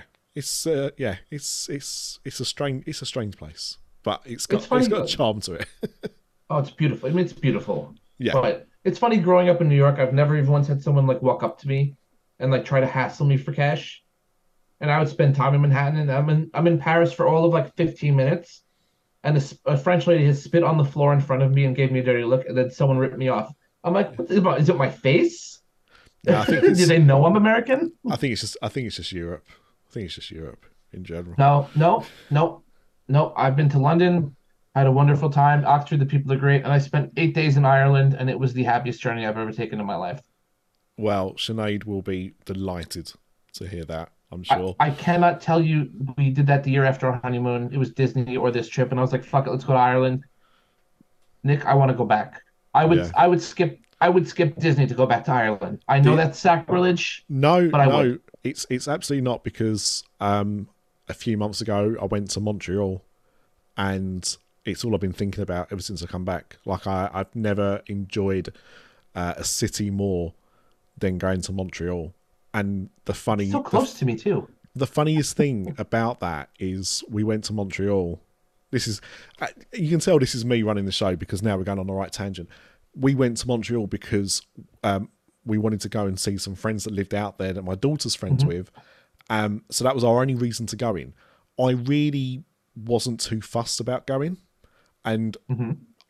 it's a strange place, but It's it's funny. got a charm to it. Oh, it's beautiful. I mean, it's beautiful. Yeah, But it's funny growing up in New York. I've never even once had someone like walk up to me and like try to hassle me for cash. And I would spend time in Manhattan, and I'm in Paris for all of like 15 minutes. And a French lady has spit on the floor in front of me and gave me a dirty look, and then someone ripped me off. I'm like, is it my face? no, Do they know I'm American? I think it's just Europe. I think it's just Europe in general. No, no, no, no. I've been to London, had a wonderful time. Oxford, the people are great, and I spent 8 days in Ireland, and it was the happiest journey I've ever taken in my life. Well, Sinead will be delighted to hear that, I'm I, sure. I cannot tell you we did that the year after our honeymoon. It was Disney or this trip, and I was like, fuck it, let's go to Ireland. Nick, I want to go back. Yeah. I would skip Disney to go back to Ireland. I know The, that's sacrilege, no, but I would. no, it's absolutely not, because a few months ago I went to Montreal, and it's all I've been thinking about ever since I come back. Like I've never enjoyed a city more than going to Montreal. And It's so close to me too. the funniest thing about that is we went to Montreal. This is you can tell this is me running the show, because now we're going on the right tangent. We went to Montreal because we wanted to go and see some friends that lived out there that my daughter's friends Hmm. with. So that was our only reason to go in. I really wasn't too fussed about going, and Hmm.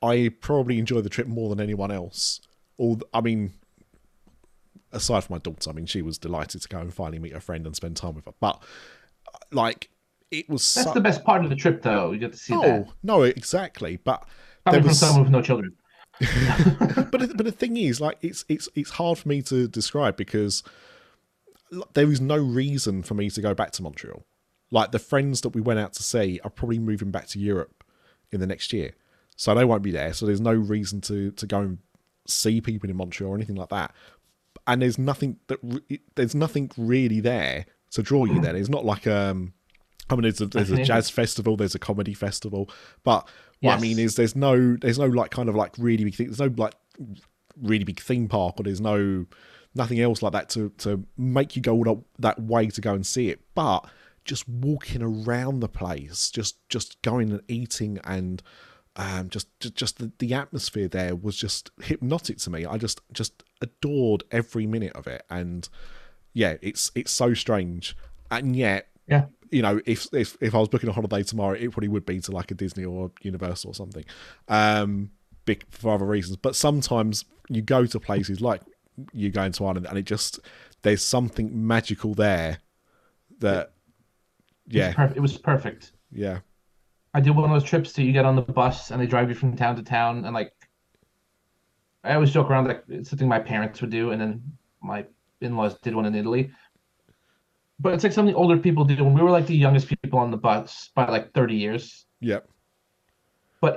I probably enjoy the trip more than anyone else. I mean, aside from my daughter, I mean, she was delighted to go and finally meet her friend and spend time with her. But like, it was That's the best part of the trip, though. You get to see that. Oh no, exactly. But Coming from someone with no children. but the thing is, like, it's hard for me to describe because there is no reason for me to go back to Montreal. Like, the friends that we went out to see are probably moving back to Europe in the next year, so they won't be there. So there's no reason to go and see people in Montreal or anything like that. And there's nothing really there to draw you there. There's not like I mean, there's a jazz festival, there's a comedy festival, but what I mean is there's no like kind of like really big thing. There's no like really big theme park, or there's nothing else like that to make you go all that way to go and see it. But just walking around the place, just going and eating, and just the atmosphere there was just hypnotic to me. I just adored every minute of it, and yeah, it's so strange, and yet yeah. You know, if I was booking a holiday tomorrow, it probably would be to like a Disney or Universal or something, big for other reasons. But sometimes you go to places like you go into Ireland, and there's something magical there that, it was perfect. Yeah. I did one of those trips you get on the bus and they drive you from town to town, and like I always joke around like it's something my parents would do, and then my in-laws did one in Italy. But it's like something older people do. When we were like the youngest people on the bus by like 30 years. Yep. But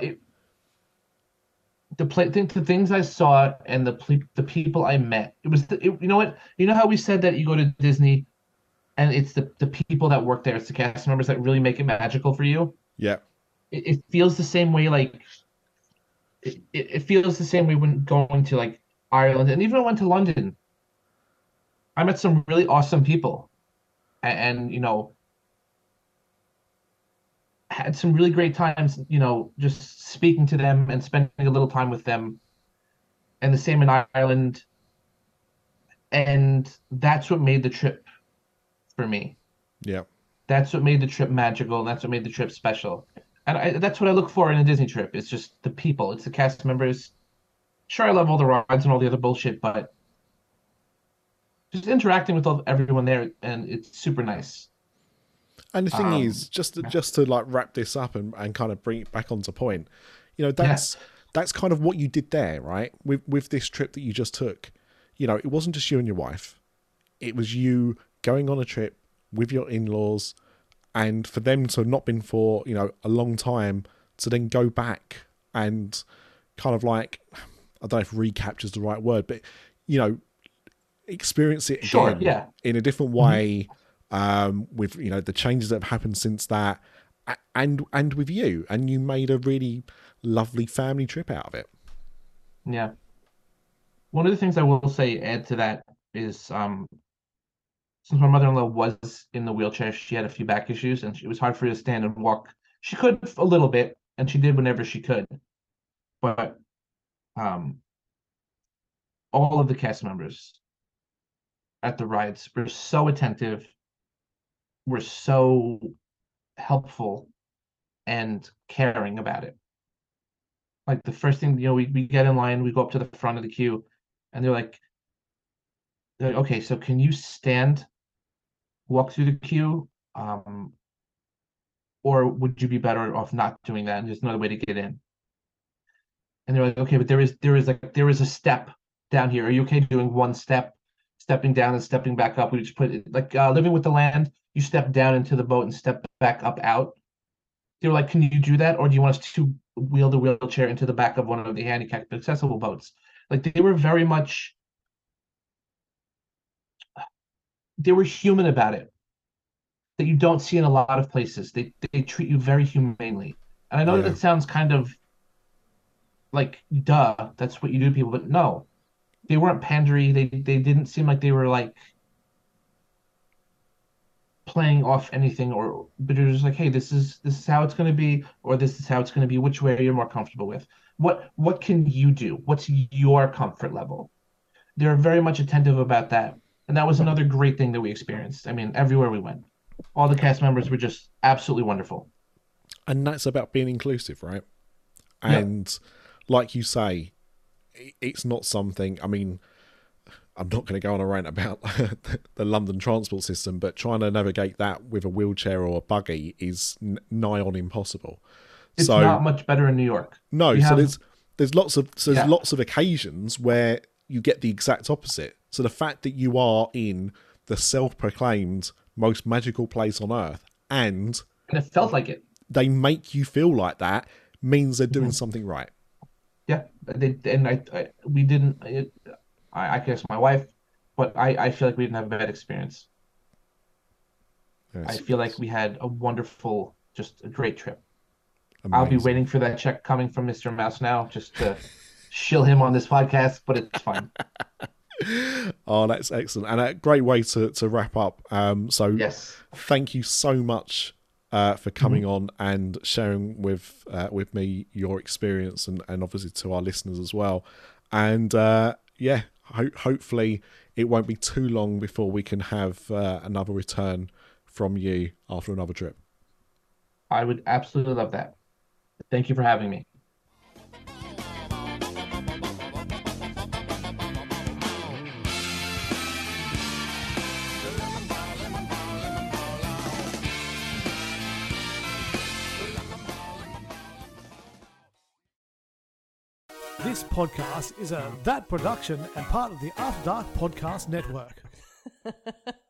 the things I saw and the people I met, it was you know what? You know how we said that you go to Disney and it's the people that work there, it's the cast members that really make it magical for you. Yeah. It feels the same way, like it feels the same way when going to like Ireland, and even when I went to London. I met some really awesome people. And you know, had some really great times, you know, just speaking to them and spending a little time with them. And the same in Ireland. And that's what made the trip for me. Yeah. That's what made the trip magical. And that's what made the trip special. And that's what I look for in a Disney trip. It's just the people. It's the cast members. Sure, I love all the rides and all the other bullshit, but just interacting with everyone there, and it's super nice. And the thing is, just to like wrap this up and kind of bring it back onto point, you know, that's kind of what you did there, right? With this trip that you just took. You know, it wasn't just you and your wife. It was you going on a trip with your in-laws, and for them to have not been for, you know, a long time, to then go back and kind of like, I don't know if recapture's the right word, but, you know, experience it again in a different way, with, you know, the changes that have happened since that, and with you, and you made a really lovely family trip out of it. Yeah. One of the things I will say add to that is, since my mother-in-law was in the wheelchair, she had a few back issues, and it was hard for her to stand and walk. She could a little bit, and she did whenever she could, but all of the cast members at the rides were so attentive, were so helpful and caring about it. Like the first thing, you know, we get in line, we go up to the front of the queue, and they're like, okay, so can you stand, walk through the queue, or would you be better off not doing that and there's another way to get in? And they're like, okay, but there is a step down here. Are you okay doing one step, stepping down and stepping back up? We just put it like Living with the Land. You step down into the boat and step back up out. They were like, can you do that, or do you want us to wheel the wheelchair into the back of one of the handicapped accessible boats? Like they were very much, they were human about it, that you don't see in a lot of places. They treat you very humanely. And I know that sounds kind of like, duh, that's what you do to people, but no, they weren't pandery. They didn't seem like they were like playing off anything, but it was just like, hey, this is how it's going to be, or this is how it's going to be. Which way you're more comfortable with? What can you do? What's your comfort level? They're very much attentive about that, and that was another great thing that we experienced. I mean, everywhere we went, all the cast members were just absolutely wonderful. And that's about being inclusive, right? And like you say, it's not something. I mean, I'm not going to go on a rant about the London transport system, but trying to navigate that with a wheelchair or a buggy is nigh on impossible. It's not much better in New York. No, there's lots of occasions where you get the exact opposite. So the fact that you are in the self-proclaimed most magical place on earth, and it felt like it, they make you feel like that, means they're doing something right. Yeah, we didn't. I guess my wife, but I feel like we didn't have a bad experience. Yes, I feel like we had a wonderful, just a great trip. Amazing. I'll be waiting for that check coming from Mr. Mouse now, just to shill him on this podcast, but it's fine. Oh, that's excellent. And a great way to wrap up. So yes, thank you so much for coming on and sharing with me your experience, and obviously to our listeners as well. And hopefully it won't be too long before we can have another return from you after another trip. I would absolutely love that. Thank you for having me. This podcast is a That production and part of the After Dark Podcast Network.